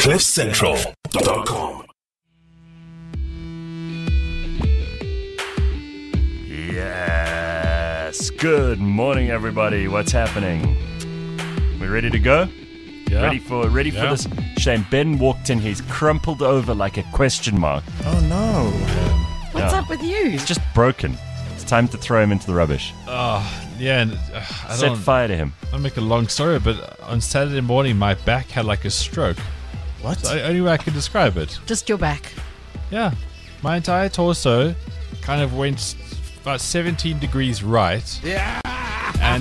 CliffCentral.com. Yes. Good morning, everybody. What's happening? We ready to go? Yeah. Ready for this? Shane, Ben walked in. He's crumpled over like a question mark. Oh no. What's up with you? He's just broken. It's time to throw him into the rubbish. Yeah, and I Set fire to him. don't make a long story, but on Saturday morning, my back had like a stroke. What? It's the only way I can describe it. Just your back. Yeah, my entire torso kind of went about 17 degrees right. Yeah. And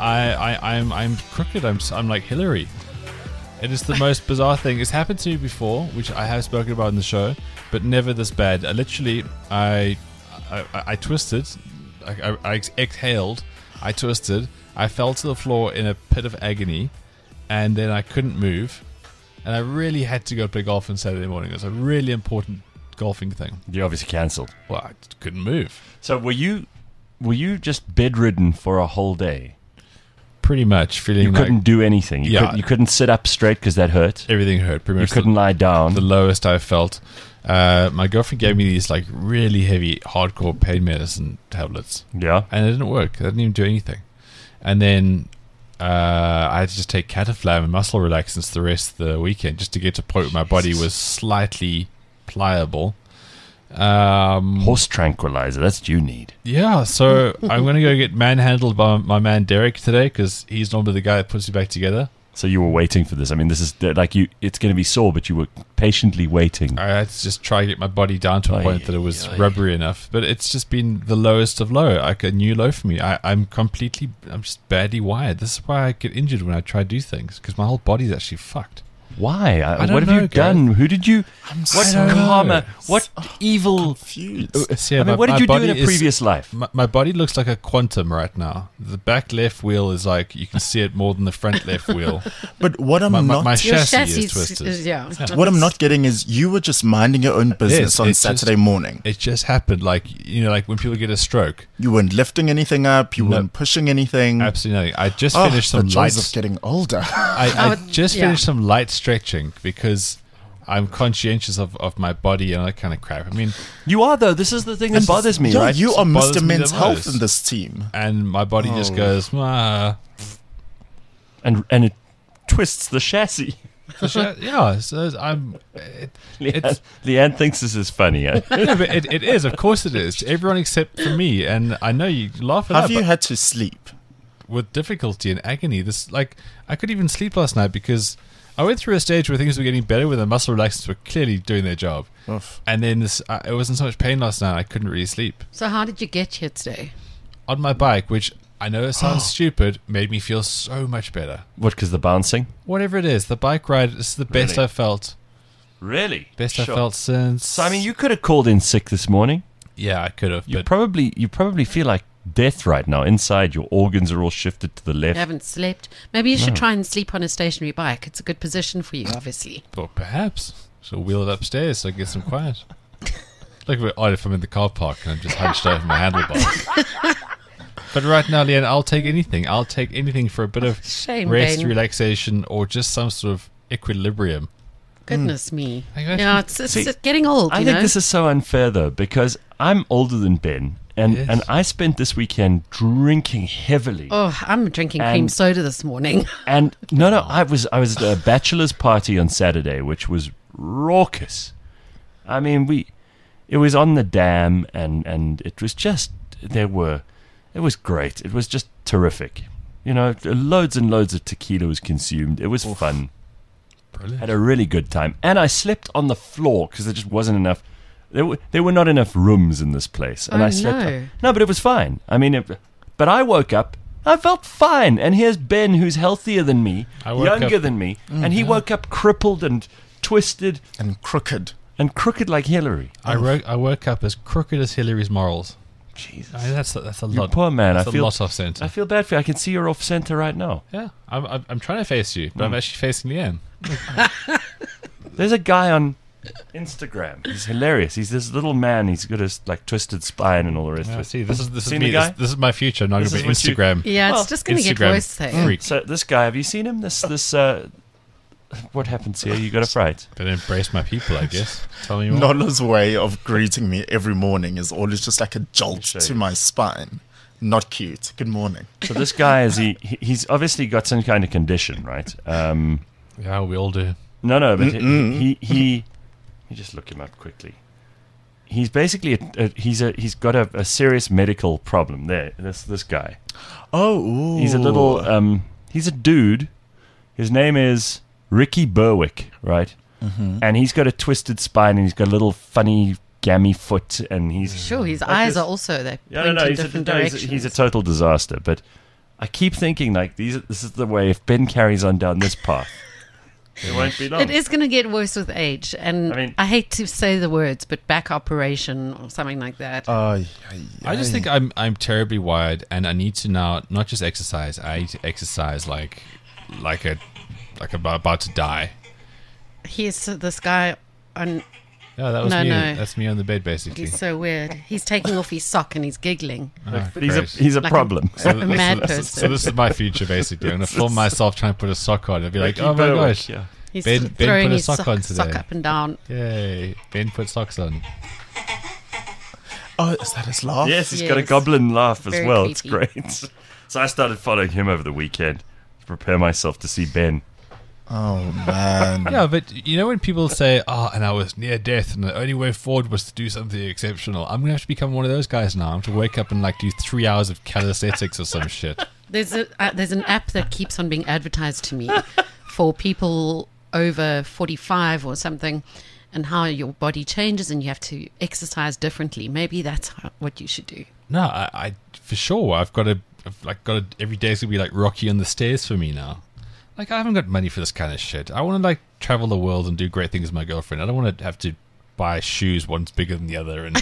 I'm crooked. I'm like Hillary. It is the most bizarre thing. It's happened to me before, which I have spoken about in the show, but never this bad. I twisted. I exhaled. I twisted. I fell to the floor in a pit of agony, and then I couldn't move. And I really had to go play golf on Saturday morning. It was a really important golfing thing. You obviously cancelled. Well, I couldn't move. So were you just bedridden for a whole day? Pretty much feeling You couldn't do anything. You couldn't sit up straight because that hurt. everything hurt. Pretty You much couldn't lie down. the lowest I felt. My girlfriend gave me these like really heavy, hardcore pain medicine tablets. Yeah. And it didn't work. It didn't even do anything. And then I had to just take Cataflam and muscle relaxants the rest of the weekend just to get to a point where my body was slightly pliable. Horse tranquilizer. That's what you need. Yeah, so I'm going to go get manhandled by my man Derek today because he's normally the guy that puts me back together. So you were waiting for this. I mean, this is like you. It's going to be sore, but you were patiently waiting. I had to just try to get my body down to a point that it was rubbery enough. But it's just been the lowest of low, like a new low for me. I'm just badly wired. This is why I get injured when I try to do things, because my whole body's actually fucked. Why? I don't what have know, you done? Who did you? What so karma? What evil? Confused. See, I mean, what did you do in a previous life? My body looks like a quantum right now. The back left wheel is like, you can see it more than the front left wheel. But what I'm My not chassis is twisted. what I'm not getting is you were just minding your own business on Saturday morning. It just happened, like when people get a stroke. You weren't lifting anything up. You weren't pushing anything. Absolutely nothing. I just finished some the joys light. of getting older. I just finished some light stretching because I'm conscientious of my body and all that kind of crap. I mean, You are though. This is the thing that bothers me, Yeah, right? you are bothers Mr. me the Men's Health most. in this team. and my body just goes, and it twists the chassis. yeah. So Leanne thinks this is funny. Eh? no, but it is. Of course it is. Everyone except for me. And I know you laugh at Have that, you but had to sleep? with difficulty and agony. I couldn't even sleep last night because I went through a stage where things were getting better, where the muscle relaxants were clearly doing their job. Oof. And then it wasn't so much pain last night. I couldn't really sleep. So how did you get here today? On my bike, which I know it sounds stupid, made me feel so much better. What? Because the bouncing? Whatever it is, the bike ride is the best Really? I've felt. Really? Best I've felt since. So I mean, you could have called in sick this morning. Yeah, I could have. You But probably feel like death right now. Inside, your organs are all shifted to the You left. haven't slept. Maybe you should try and sleep on a stationary bike. It's a good position for you, obviously. Well, perhaps. So wheel it upstairs so I get some quiet. Like if I'm in the car park and I'm just hunched over my handlebars. But right now, Leanne, I'll take anything. I'll take anything for a bit of Shame, rest, Ben. relaxation, or just some sort of equilibrium. Goodness me. I imagine- Yeah, it's See, getting old, I you think know. this is so unfair though, because I'm older than Ben, and Yes. I spent this weekend drinking heavily. Oh, I'm drinking cream And- soda this morning. And no, I was at a bachelor's party on Saturday, which was raucous. I mean, it was on the dam, and it was just it was great. It was just terrific. You know, loads and loads of tequila was consumed. It was fun. Brilliant. Had a really good time, and I slept on the floor because there just wasn't enough. There were not enough rooms in this place, and Oh, I slept. no. No, but it was fine. I mean, but I woke up. I felt fine, and here's Ben, who's healthier than me, I woke younger up- than me, and he woke up crippled and twisted And crooked. and crooked like Hillary. I woke up as crooked as Hillary's morals. Jesus, I mean, that's a you lot. poor man. That's I a feel lot off center. I feel bad for you. I can see you're off center right now. Yeah, I'm trying to face you, but I'm actually facing Leanne. There's a guy on Instagram. He's hilarious. He's this little man. He's got his like twisted spine and all the rest Yeah, of it. see, this is Seen me. the guy? This is my future. I'm not This going to be is what you- Instagram. Yeah, Well, it's just going to get Instagram worse, though. freak. So this guy, have you seen him? This What happens here? You got a fright? Better embrace my people, I guess. Tell me more. Nola's way of greeting me every morning is always just like a jolt to my spine. Not cute. Good morning. So this guy he's obviously got some kind of condition, right? Yeah, we all do. No, but he let me just look him up quickly. He's basically he's got a serious medical problem. This guy. Oh, ooh. He's a little he's a dude. His name is Ricky Berwick, right? Mm-hmm. And he's got a twisted spine, and he's got a little funny gammy foot, and he's Sure, his eyes are also they point in different directions. He's a total disaster. But I keep thinking like this is the way. If Ben carries on down this path, it won't be long. It is going to get worse with age, and I hate to say the words, but back operation or something like that. I just think I'm terribly wired, and I need to now not just exercise. I need to exercise like I'm about to die. Here's this guy on. Yeah, that was me. No. That's me on the bed, basically. He's so weird. He's taking off his sock and he's giggling. He's a Like problem. a mad person. So this is my future, basically. I'm going to film myself trying to put a sock on. I'll be like, Ricky oh my Berwick, gosh. yeah. He's Ben throwing put a his sock on today. sock up and down. Yay. Ben put socks on. Oh, is that his laugh? Yes, he's got a Yes. goblin laugh as Very well. creepy. It's great. So I started following him over the weekend to prepare myself to see Ben. Oh, man. Yeah, but you know when people say, oh, and I was near death and the only way forward was to do something exceptional, I'm going to have to become one of those guys now. I'm going to wake up and like do 3 hours of calisthenics or some shit. There's an app that keeps on being advertised to me for people over 45 or something, and how your body changes and you have to exercise differently. Maybe that's what you should do. No, I for sure. I've got to every day's going to be like Rocky on the stairs for me now. Like, I haven't got money for this kind of shit. I want to, like, travel the world and do great things with my girlfriend. I don't want to have to buy shoes, one's bigger than the other, and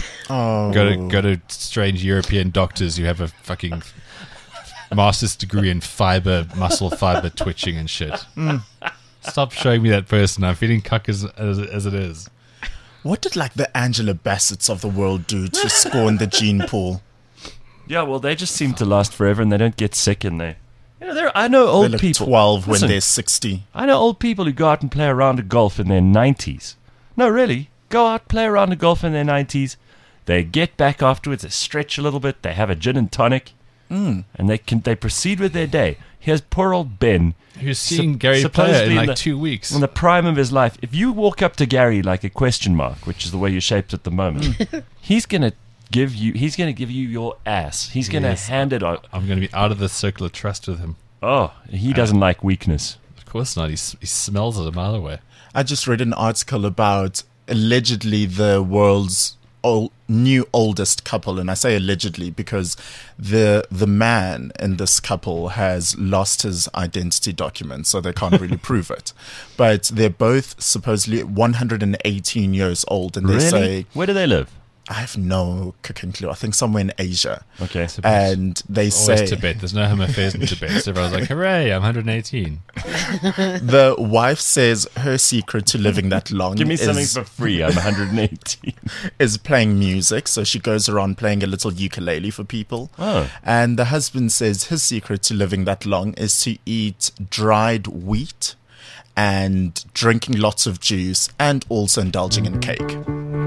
go to strange European doctors who have a fucking master's degree in muscle fiber twitching and shit. Stop showing me that person. I'm feeling cuck as it is. What did, like, the Angela Bassett's of the world do to scorn the gene pool? Yeah, well, they just seem to last forever, and they don't get sick, and they... I know old They look people. 12 Listen, when they're 60. I know old people who go out and play a round of golf in their 90s. No, really. Go out, play a round of golf in their 90s. They get back afterwards, they stretch a little bit, they have a gin and tonic, and they proceed with their day. Here's poor old Ben. Who's seeing Gary Player in like 2 weeks. In the prime of his life. If you walk up to Gary like a question mark, which is the way you're shaped at the moment, he's going to give you your ass. He's going to hand it on. I'm going to be out of the circle of trust with him. Oh, he doesn't like weakness. Of course not. He smells it a mile away. I just read an article about allegedly the world's new oldest couple, and I say allegedly because the man in this couple has lost his identity documents, so they can't really prove it. But they're both supposedly 118 years old, and they say, where do they live? I have no cooking clue. I think somewhere in Asia. Okay. And they say Always Tibet. There's no home affairs in Tibet. So everyone's like, hooray, I'm 118. the wife says her secret to living that long Give me something for free. I'm 118. is playing music. So she goes around playing a little ukulele for people. Oh. And the husband says his secret to living that long is to eat dried wheat and drinking lots of juice and also indulging in cake.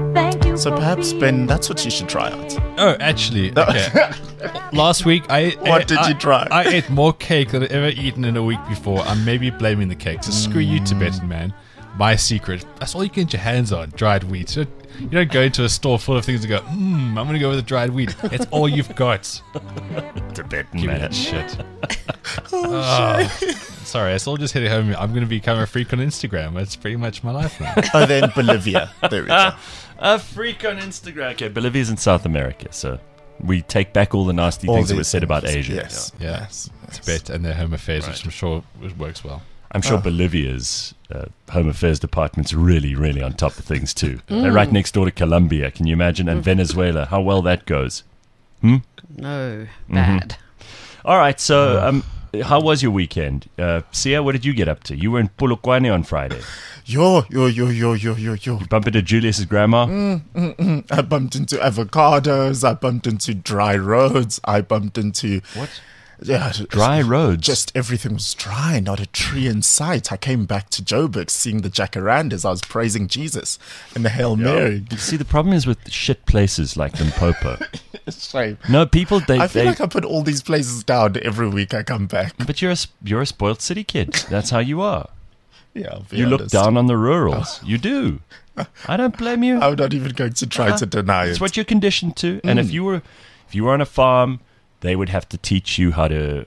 So perhaps, Ben, that's what you should try out. Oh, actually, okay. Last week, What did you try? I ate more cake than I've ever eaten in a week before. I'm maybe blaming the cake. So screw you, Tibetan man. My secret. That's all you can get your hands on, dried wheat. You don't go into a store full of things and go, I'm going to go with the dried wheat. It's all you've got. Tibetan Give me man. that shit. Sorry, it's all just hitting home. I'm going to become a freak on Instagram. That's pretty much my life now. Oh, then Bolivia. There we go. A freak on Instagram. Okay, Bolivia's in South America, so we take back all the nasty All things that were these said about things. Asia. Yes. Yeah. Yes. Tibet and their home affairs, Right. which I'm sure works well. I'm sure Bolivia's Home Affairs Department's really, really on top of things too. They're right next door to Colombia. Can you imagine? And Venezuela, how well that goes. No, bad. All right, so how was your weekend? Sia, what did you get up to? You were in Polokwane on Friday. Yo. Bump into Julius's grandma. I bumped into avocados. I bumped into dry roads. I bumped into What? Yeah, Dry roads. Just everything was dry, not a tree in sight. I came back to Joburg seeing the jacarandas. I was praising Jesus and the Hail Mary. You see, the problem is with shit places like Limpopo. It's shame. No, people, I feel like I put all these places down every week I come back. But you're a spoiled city kid. That's how you are. Yeah, I'll be You look honest. down on the rurals. You do. I don't blame you. I'm not even going to try to deny it. It's what you're conditioned to. And if you were on a farm, they would have to teach you how to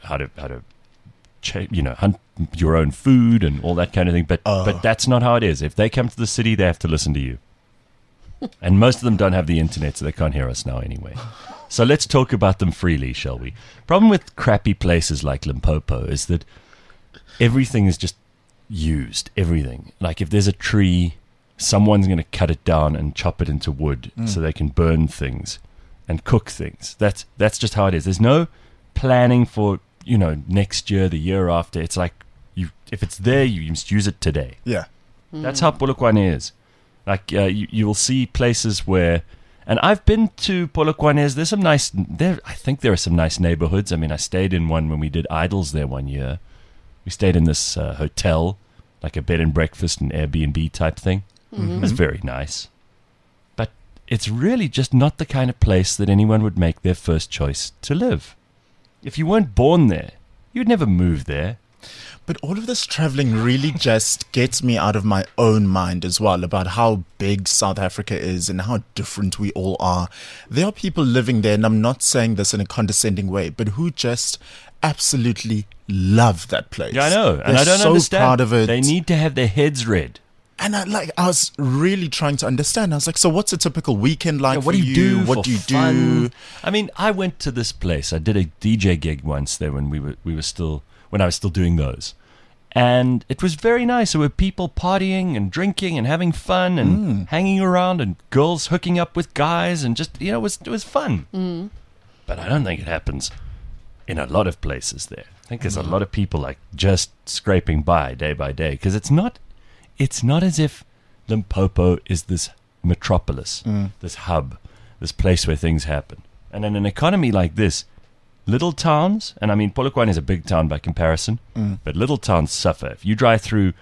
hunt your own food and all that kind of thing. But that's not how it is. If they come to the city, they have to listen to you. And most of them don't have the internet, so they can't hear us now anyway. So let's talk about them freely, shall we? Problem with crappy places like Limpopo is that everything is just used. Everything. Like if there's a tree, someone's going to cut it down and chop it into wood so they can burn things and cook things. That's just how it is. There's no planning for, next year, the year after. It's like if it's there, you must use it today. Yeah. That's how Polokwane is. Like you will see places where, and I've been to Polokwane. There's some nice. I think there are some nice neighborhoods. I mean, I stayed in one when we did Idols there one year. We stayed in this hotel, like a bed and breakfast and Airbnb type thing. It was very nice, but it's really just not the kind of place that anyone would make their first choice to live. If you weren't born there, you'd never move there. But all of this traveling really just gets me out of my own mind as well about how big South Africa is and how different we all are. There are people living there, and I'm not saying this in a condescending way, but who just absolutely love that place. Yeah, I know. And They're I don't so understand. proud of it. They need to have their heads read. And I was really trying to understand. I was like, so what's a typical weekend like What for do you do? What for do you fun? do? I mean, I went to this place. I did a DJ gig once there when I was still doing those, and it was very nice. There were people partying and drinking and having fun and hanging around, and girls hooking up with guys, and just it was fun. But I don't think it happens in a lot of places there. I think there's a lot of people like just scraping by day because it's not as if Limpopo is this metropolis, this hub, this place where things happen. And in an economy like this, little towns, and I mean Polokwane is a big town by comparison, but little towns suffer. If you drive through,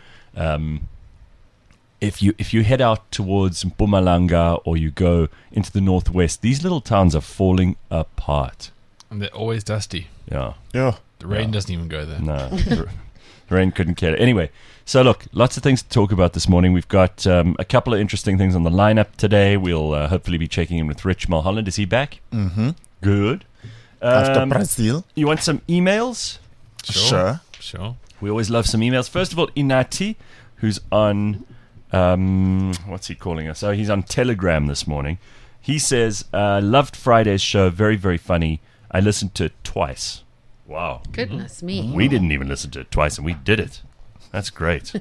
if you head out towards Mpumalanga or you go into the northwest, these little towns are falling apart. And they're always dusty. Yeah. Yeah. The rain doesn't even go there. No, the rain couldn't care. Anyway, so look, lots of things to talk about this morning. We've got a couple of interesting things on the lineup today. We'll hopefully be checking in with Rich Mulholland. Is he back? Mm-hmm. Good. After Brazil. You want some emails? Sure. We always love some emails. First of all, Inati, who's on, what's he calling us? Oh, he's on Telegram this morning. He says, loved Friday's show. Very, very funny. I listened to it twice. Wow. Goodness me. We didn't even listen to it twice, and we did it. That's great.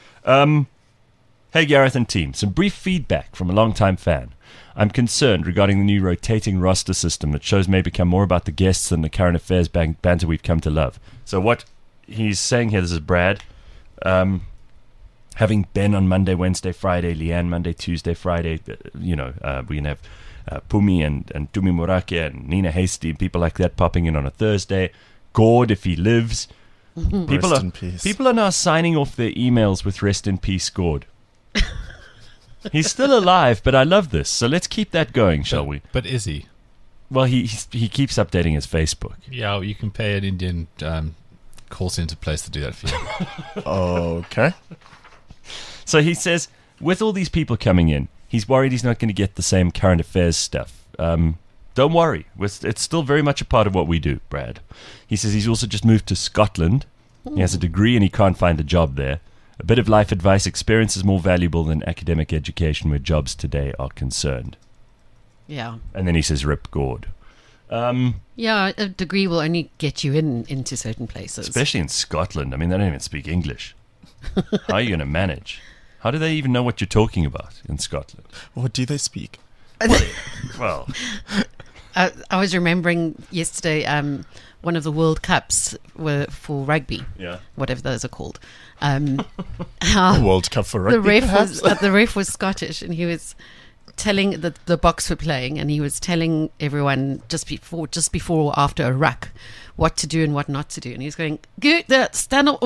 Hey, Gareth and team. Some brief feedback from a long-time fan. I'm concerned regarding the new rotating roster system that shows may become more about the guests than the current affairs banter we've come to love. So what he's saying here, this is Brad, having Ben on Monday, Wednesday, Friday, Leanne Monday, Tuesday, Friday, we can have Pumi and Tumi Morake and Nina Hasty and people like that popping in on a Thursday. Gord, if he lives. Rest in peace. People are now signing off their emails with rest in peace, Gord. He's still alive, but I love this. So let's keep that going, shall we? But is he? Well, he keeps updating his Facebook. Yeah, you can pay an Indian call center place to do that for you. Okay. So he says, with all these people coming in, he's worried he's not going to get the same current affairs stuff. Don't worry. It's still very much a part of what we do, Brad. He says he's also just moved to Scotland. He has a degree and he can't find a job there. A bit of life advice: experience is more valuable than academic education where jobs today are concerned. Yeah. And then he says, rip Gord. Yeah, a degree will only get you into certain places. Especially in Scotland. I mean, they don't even speak English. How are you going to manage? How do they even know what you're talking about in Scotland? What do they speak? Well, I was remembering yesterday one of the World Cups were for rugby, yeah. whatever those are called. How World Cup for rugby, the ref was Scottish, and he was telling the box were playing, and he was telling everyone just before or after a ruck what to do and what not to do, and he was going, stand up, do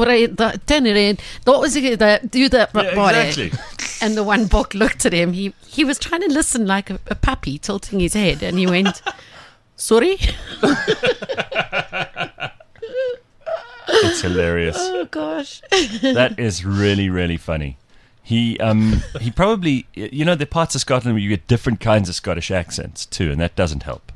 that, exactly. And the one book looked at him. He was trying to listen like a puppy, tilting his head, and he went, sorry. It's hilarious. Oh gosh. That is really, really funny. He probably, there are parts of Scotland where you get different kinds of Scottish accents too, and that doesn't help.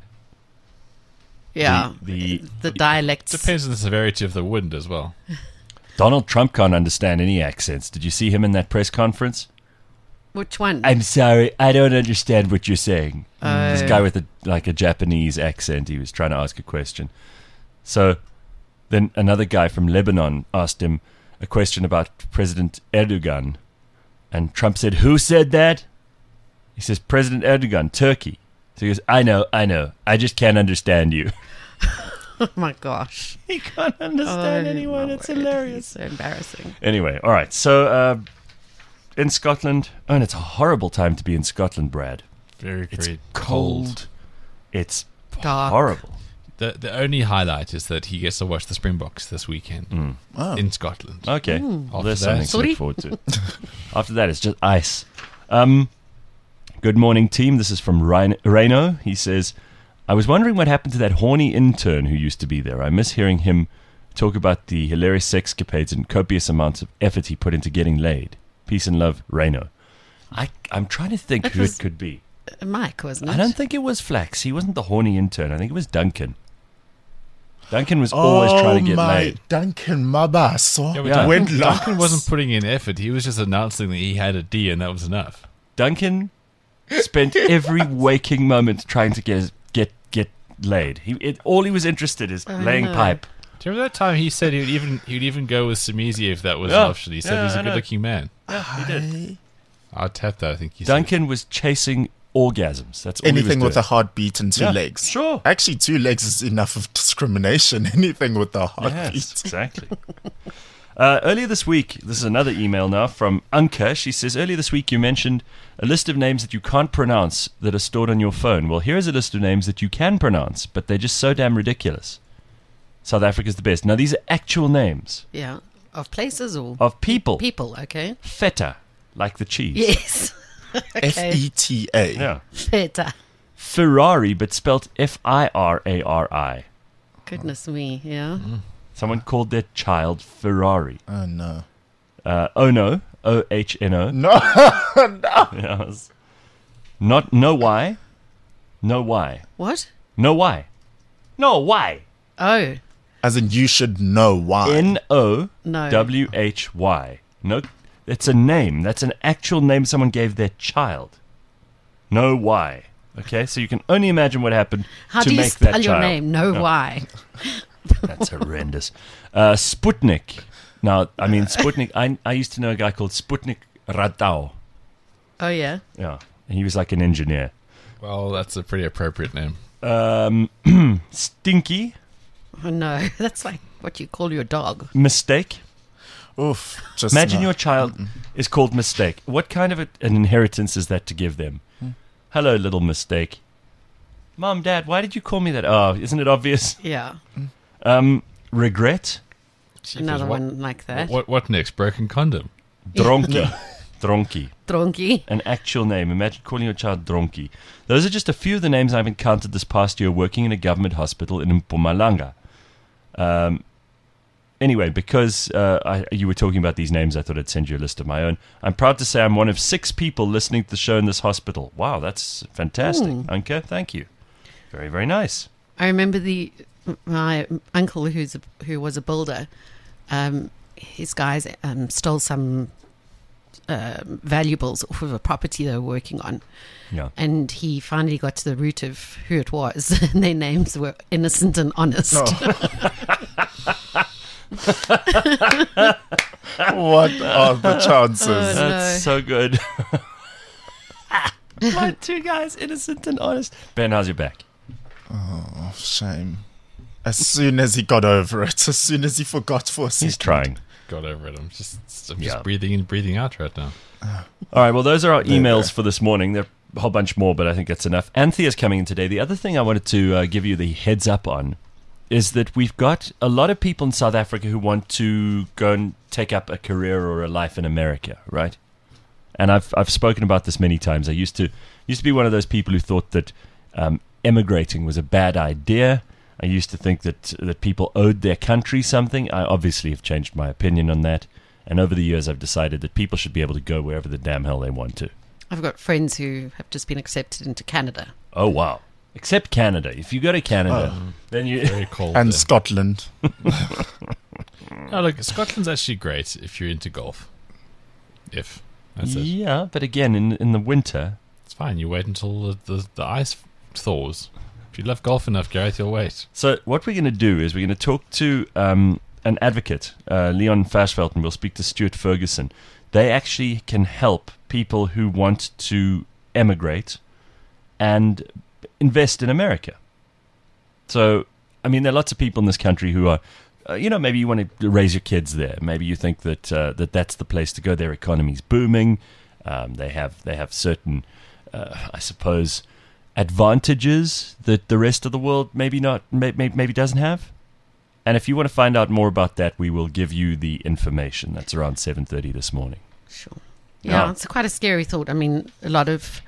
Yeah, The dialects. Depends on the severity of the wind as well. Donald Trump can't understand any accents. Did you see him in that press conference? Which one? I'm sorry, I don't understand what you're saying. This guy with a Japanese accent, he was trying to ask a question. So then another guy from Lebanon asked him a question about President Erdogan. And Trump said, who said that? He says, President Erdogan, Turkey. So he goes, I know. I just can't understand you. Oh my gosh. He can't understand anyone. It's hilarious. So embarrassing. Anyway, all right. So in Scotland, and it's a horrible time to be in Scotland, Brad. Very, It's very cold. It's Dark. horrible. The only highlight is that he gets to watch the Springboks this weekend in Scotland. Okay. Well, there's something to Sorry? look forward to. After that, it's just ice. Good morning, team. This is from Reno. He says, I was wondering what happened to that horny intern who used to be there. I miss hearing him talk about the hilarious sexcapades and copious amounts of effort he put into getting laid. Peace and love, Reno. I'm trying to think who it could be. Mike, wasn't it? I don't think it was Flax. He wasn't the horny intern. I think it was Duncan. Duncan was always trying to get laid. Duncan Mabaso. Yeah, but Yeah. Duncan wasn't putting in effort. He was just announcing that he had a D, and that was enough. Duncan spent every waking moment trying to get laid. All he was interested is laying no. pipe. Do you remember that time he said he'd even go with Samizi if that was Yeah. an option? He said Yeah, he's I a know. good-looking man. Yeah, he did. I'll tap that. I think he said. Duncan was chasing orgasms. That's all Anything he was with a doing. heartbeat and two Yeah, legs. sure. Actually, 2 legs is enough of discrimination. Anything with a heartbeat. Yes, exactly. Earlier this week, this is another email now from Anka. She says, earlier this week you mentioned a list of names that you can't pronounce that are stored on your phone. Well, here is a list of names that you can pronounce, but they're just so damn ridiculous. South Africa's the best. Now, these are actual names Yeah. Of places or of people. people, okay. Feta, like the cheese. Yes. Okay. Feta. Yeah. Feta. Ferrari, but spelt Firari. Goodness me, yeah. Someone called their child Ferrari. Oh, no. Ono, O-H-N-O. No. Yes. Not, no why. No why. What? No why. No why. Oh, As in, you should know why. N-O-W-H-Y. No, it's a name. That's an actual name someone gave their child. No why. Okay, so you can only imagine what happened how to do you make that spell your child. name? No, why? That's horrendous. Sputnik. Now, I mean, Sputnik, I used to know a guy called Sputnik Radau. Oh, yeah. Yeah, and he was like an engineer. Well, that's a pretty appropriate name. Stinky. Oh, no. That's like what you call your dog. Mistake. Oof. Just Imagine no. your child is called Mistake. What kind of an inheritance is that to give them? Hello, little Mistake. Mom, Dad, why did you call me that? Oh, isn't it obvious? Yeah. Regret. Another what, one like that. What next? Broken condom. Dronky. Dronky. Dronky. An actual name. Imagine calling your child Dronky. Those are just a few of the names I've encountered this past year working in a government hospital in Mpumalanga. Anyway, because you were talking about these names, I thought I'd send you a list of my own. I'm proud to say I'm one of 6 people listening to the show in this hospital. Wow, that's fantastic. Anka, thank you. Very, very nice. I remember my uncle who was a builder. His guys stole some valuables off of a property they were working on, Yeah. and he finally got to the root of who it was, and their names were Innocent and Honest. What are the chances? That's so good. My 2 guys, Innocent and Honest. Ben, how's your back? Oh, shame. As soon as he got over it, as soon as he forgot for a second. He's trying. Got over it. I'm just Yeah. breathing in, breathing out right now. All right, well, those are our emails for this morning. They're a whole bunch more, but I think that's enough. Anthea's coming in today. The other thing I wanted to give you the heads up on is that we've got a lot of people in South Africa who want to go and take up a career or a life in America, right? And I've spoken about this many times. I used to be one of those people who thought that emigrating was a bad idea. I used to think that people owed their country something. I obviously have changed my opinion on that. And over the years, I've decided that people should be able to go wherever the damn hell they want to. I've got friends who have just been accepted into Canada. Oh, wow. Except Canada. If you go to Canada, then you... Very cold. And there. Scotland. No, look, Scotland's actually great if you're into golf. That's it. Yeah, but again, in the winter... It's fine. You wait until the ice thaws. If you love golf enough, Gareth, you'll wait. So what we're going to do is we're going to talk to an advocate, Leon Versveld, and we'll speak to Stuart Ferguson. They actually can help people who want to emigrate and invest in America. So, I mean, there are lots of people in this country who are, maybe you want to raise your kids there. Maybe you think that that's the place to go. Their economy's booming. They have certain, I suppose, advantages that the rest of the world maybe doesn't have. And if you want to find out more about that, we will give you the information. That's around 7:30 this morning. Sure. Yeah, Oh. it's quite a scary thought. I mean, a lot of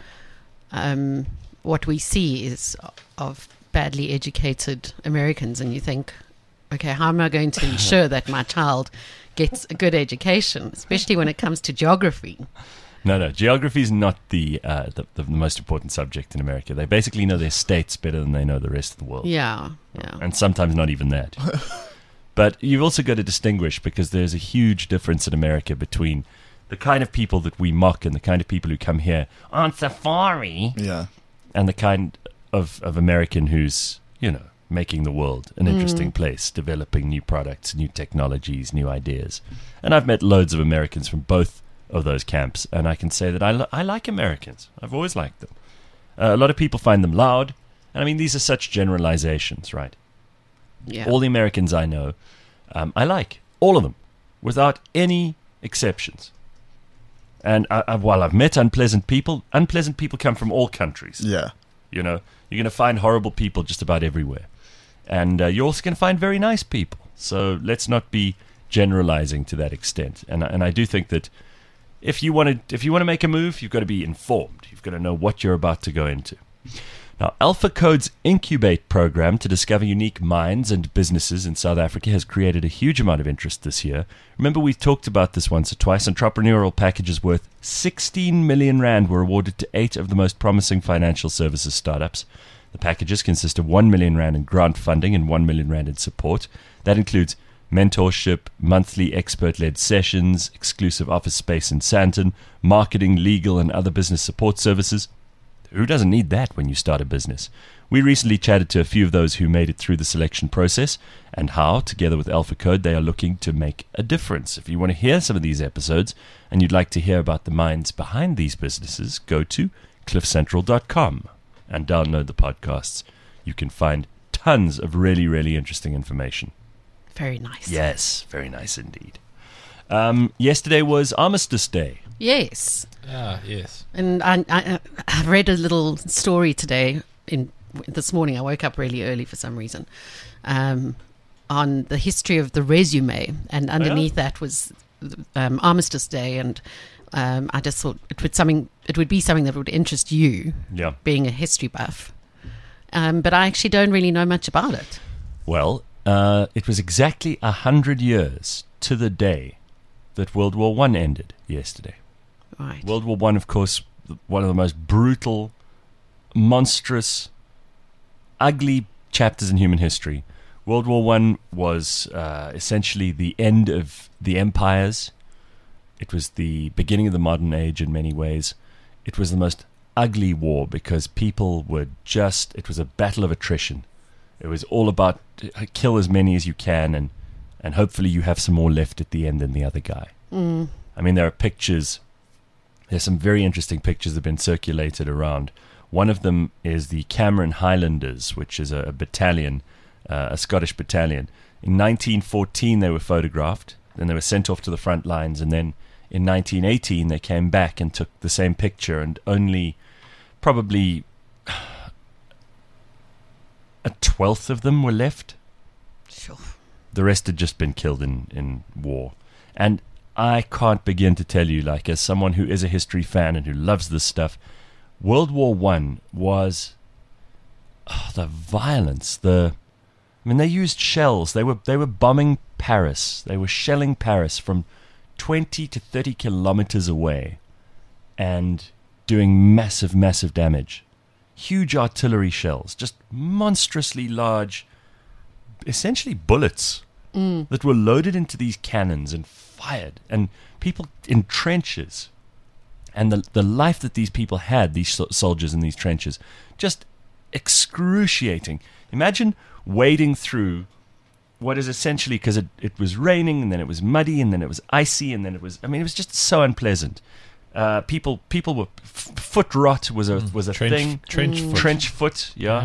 what we see is of badly educated Americans, and you think, okay, how am I going to ensure that my child gets a good education, especially when it comes to geography? No, geography is not the most important subject in America. They basically know their states better than they know the rest of the world. Yeah. And sometimes not even that. But you've also got to distinguish, because there's a huge difference in America between the kind of people that we mock and the kind of people who come here on safari, Yeah. and the kind of American who's, making the world an interesting place, developing new products, new technologies, new ideas. And I've met loads of Americans from both of those camps, and I can say that I like Americans. I've always liked them. A lot of people find them loud, and I mean, these are such generalizations, right? Yeah. All the Americans I know, I like. All of them, without any exceptions. And while I've met unpleasant people come from all countries. Yeah. You're going to find horrible people just about everywhere. And you're also going to find very nice people. So let's not be generalizing to that extent. And I do think that if you want to make a move, you've got to be informed. You've got to know what you're about to go into. Now, Alpha Code's Incubate program to discover unique minds and businesses in South Africa has created a huge amount of interest this year. Remember, we've talked about this once or twice. Entrepreneurial packages worth 16 million rand were awarded to 8 of the most promising financial services startups. The packages consist of 1 million rand in grant funding and 1 million rand in support. That includes mentorship, monthly expert-led sessions, exclusive office space in Sandton, marketing, legal, and other business support services. Who doesn't need that when you start a business? We recently chatted to a few of those who made it through the selection process and how, together with Alpha Code, they are looking to make a difference. If you want to hear some of these episodes and you'd like to hear about the minds behind these businesses, go to cliffcentral.com and download the podcasts. You can find tons of really, really interesting information. Very nice. Yes, very nice indeed. Yesterday was Armistice Day. Yes. Ah, yes. And I read a little story today. This morning, I woke up really early for some reason, on the history of the resume, and underneath that was Armistice Day, and I just thought it would be something that would interest you, Yeah. being a history buff. But I actually don't really know much about it. Well, it was exactly 100 years to the day that World War I ended yesterday. Right. World War I, of course, one of the most brutal, monstrous, ugly chapters in human history. World War I was essentially the end of the empires. It was the beginning of the modern age in many ways. It was the most ugly war because people were it was a battle of attrition. It was all about kill as many as you can and hopefully you have some more left at the end than the other guy. Mm. I mean, there are pictures. There's some very interesting pictures that have been circulated around. One of them is the Cameron Highlanders, which is a battalion, a Scottish battalion. In 1914, they were photographed. Then they were sent off to the front lines. And then in 1918, they came back and took the same picture. And only probably a 1/12 of them were left. Sure. The rest had just been killed in war. And I can't begin to tell you, like, as someone who is a history fan and who loves this stuff, World War I was the violence. I mean, they used shells. They were bombing Paris. They were shelling Paris from 20 to 30 kilometers away and doing massive, massive damage. Huge artillery shells, just monstrously large, essentially bullets that were loaded into these cannons and fired, and people in trenches. And the life that these people had, these soldiers in these trenches, just excruciating. Imagine wading through what is essentially, because it was raining, and then it was muddy, and then it was icy, and then it was just so unpleasant. People were foot rot was a thing. Trench foot, yeah.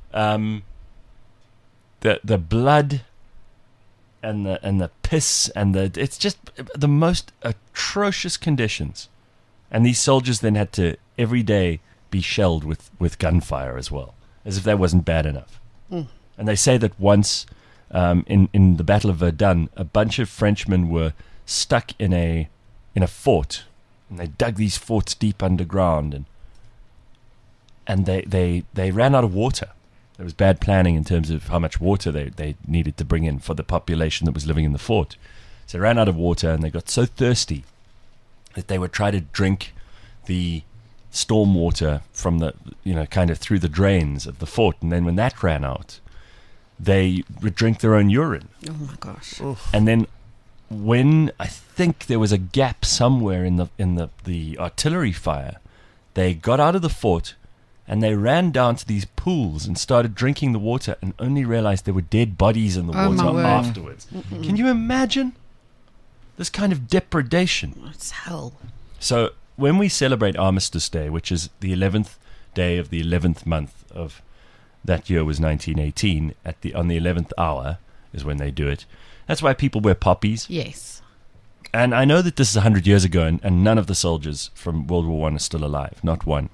The blood and the piss and it's just the most atrocious conditions. And these soldiers then had to every day be shelled with gunfire as well, as if that wasn't bad enough. And they say that once in the Battle of Verdun, a bunch of Frenchmen were stuck in a fort. And they dug these forts deep underground, and they ran out of water. There was bad planning in terms of how much water they needed to bring in for the population that was living in the fort. So they ran out of water, and they got so thirsty that they would try to drink the storm water from kind of through the drains of the fort. And then when that ran out, they would drink their own urine. Oh my gosh. Oof. And then when I think there was a gap somewhere in the artillery fire, they got out of the fort and they ran down to these pools and started drinking the water, and only realized there were dead bodies in the Oh, my water word. afterwards. Can you imagine this kind of depredation? It's hell. So when we celebrate Armistice Day, which is the 11th day of the 11th month of that year was 1918, on the 11th hour is when they do it. That's why people wear poppies. Yes. And I know that this is 100 years ago, and none of the soldiers from World War I are still alive. Not one.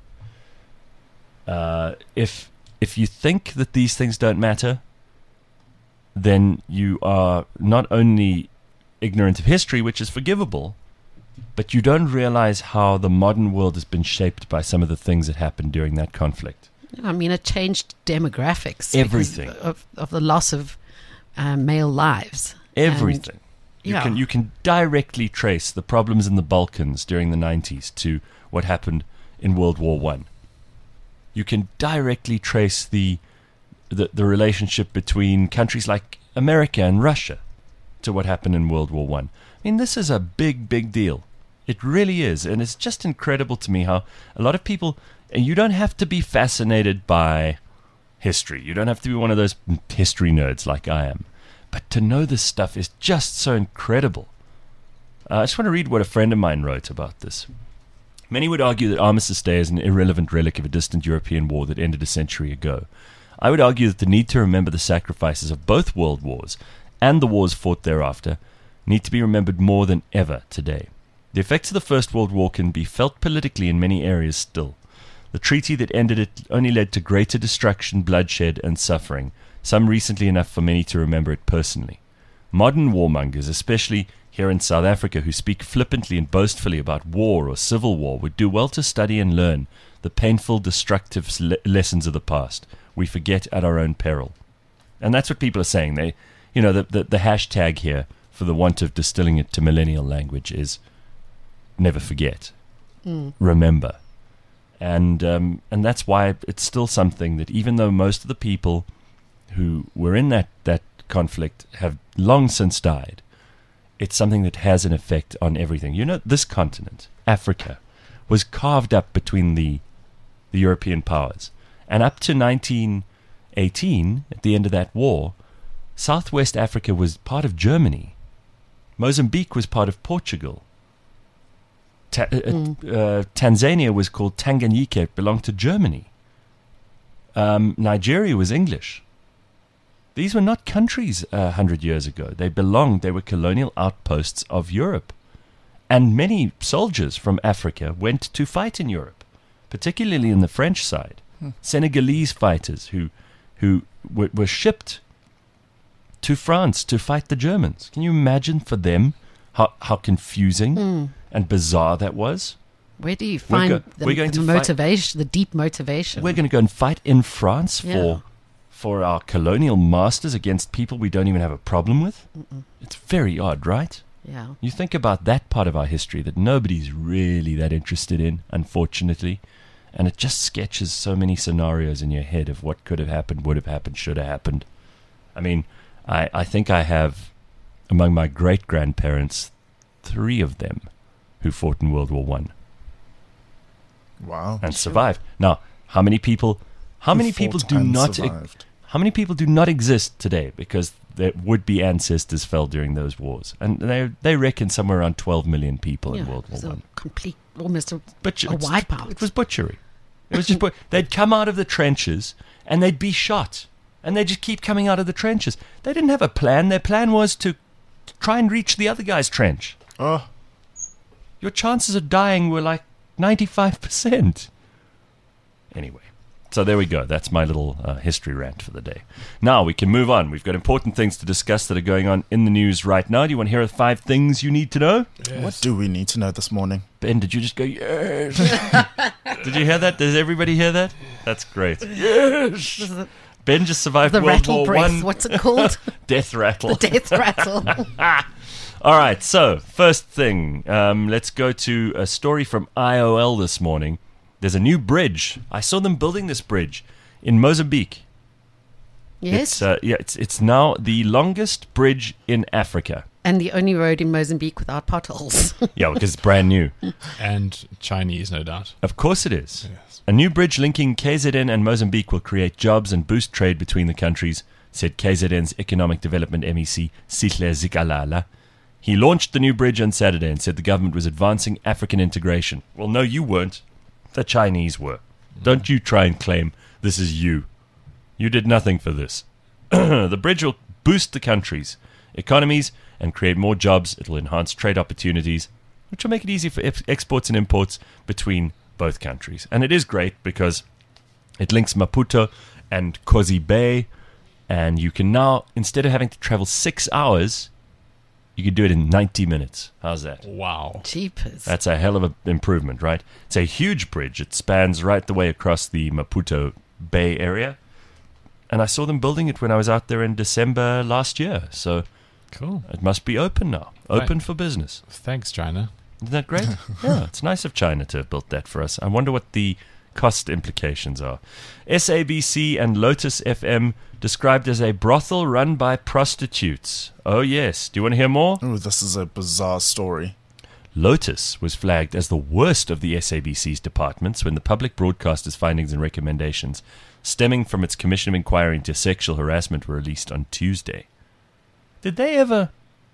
If you think that these things don't matter, then you are not only ignorant of history, which is forgivable, but you don't realize how the modern world has been shaped by some of the things that happened during that conflict. I mean, it changed demographics. Everything. Because of the loss of male lives. Everything. And, You can directly trace the problems in the Balkans during the 90s to what happened in World War I. You can directly trace the relationship between countries like America and Russia to what happened in World War I. I mean, this is a big, big deal. It really is. And it's just incredible to me how a lot of people, and you don't have to be fascinated by history. You don't have to be one of those history nerds like I am. But to know this stuff is just so incredible. I just want to read what a friend of mine wrote about this. Many would argue that Armistice Day is an irrelevant relic of a distant European war that ended a century ago. I would argue that the need to remember the sacrifices of both world wars and the wars fought thereafter need to be remembered more than ever today. The effects of the First World War can be felt politically in many areas still. The treaty that ended it only led to greater destruction, bloodshed, and suffering, some recently enough for many to remember it personally. Modern warmongers, especially here in South Africa, who speak flippantly and boastfully about war or civil war, would do well to study and learn the painful, destructive lessons of the past. We forget at our own peril. And that's what people are saying. They, the hashtag here, for the want of distilling it to millennial language, is never forget. Remember. And that's why it's still something that, even though most of the people who were in that conflict have long since died, it's something that has an effect on everything. This continent, Africa, was carved up between the European powers. And up to 1918, at the end of that war, Southwest Africa was part of Germany. Mozambique was part of Portugal. Tanzania was called Tanganyika. It belonged to Germany. Nigeria was English. These were not countries 100 years ago. They were colonial outposts of Europe. And many soldiers from Africa went to fight in Europe. particularly in the French side. Senegalese fighters who were shipped to France to fight the Germans. Can you imagine for them how confusing and bizarre that was? Where do you find the motivation, the deep motivation? We're going to go and fight in France Yeah. for our colonial masters against people we don't even have a problem with? It's very odd, right? Yeah. You think about that part of our history that nobody's really that interested in, unfortunately, and it just sketches so many scenarios in your head of what could have happened, would have happened, should have happened. I mean, I think I have, among my great-grandparents, 3 of them who fought in World War One Wow. and survived. Now, how many people do not survived? how many people do not exist today because their would-be ancestors fell during those wars? And they reckon somewhere around 12 million people in World War it was One. complete, almost a Butcher- wipeout. It was butchery. It was just they'd come out of the trenches and they'd be shot, and they'd just keep coming out of the trenches. They didn't have a plan. Their plan was to try and reach the other guy's trench. Oh, Your chances of dying were like 95%. Anyway, so there we go. That's my little history rant for the day. Now we can move on. We've got important things to discuss that are going on in the news right now. Do you want to hear 5 things you need to know? what do we need to know this morning? Ben, did you just go, yes? Did you hear that? Does everybody hear that? That's great. Yes! Ben just survived the World rattle War breath. One. What's it called? Death rattle. The death rattle. All right, so first thing, let's go to a story from IOL this morning. There's a new bridge. I saw them building this bridge in Mozambique. Yes. It's now the longest bridge in Africa. And the only road in Mozambique without potholes. Yeah, because it's brand new. And Chinese, no doubt. Of course it is. Yes. A new bridge linking KZN and Mozambique will create jobs and boost trade between the countries, said KZN's Economic Development MEC, Sihle Zikalala. He launched the new bridge on Saturday and said the government was advancing African integration. Well, no, you weren't. The Chinese were. Don't you try and claim this is you. You did nothing for this. The bridge will boost the country's economies and create more jobs. It will enhance trade opportunities, which will make it easy for exports and imports between both countries. And it is great because it links Maputo and Kosi Bay, and you can now, instead of having to travel 6 hours, you can do it in 90 minutes. How's that? Wow. Jeepers. That's a hell of an improvement, right? It's a huge bridge. It spans right the way across the Maputo Bay area. And I saw them building it when I was out there in December last year. So Cool. it must be open now. Open Right. for business. Thanks, China. Isn't that great? Yeah, it's nice of China to have built that for us. I wonder what the cost implications are. SABC and Lotus FM described as a brothel run by prostitutes. Oh, yes. Do you want to hear more? Oh, this is a bizarre story. Lotus was flagged as the worst of the SABC's departments when the public broadcaster's findings and recommendations stemming from its commission of inquiry into sexual harassment were released on Tuesday. Did they ever...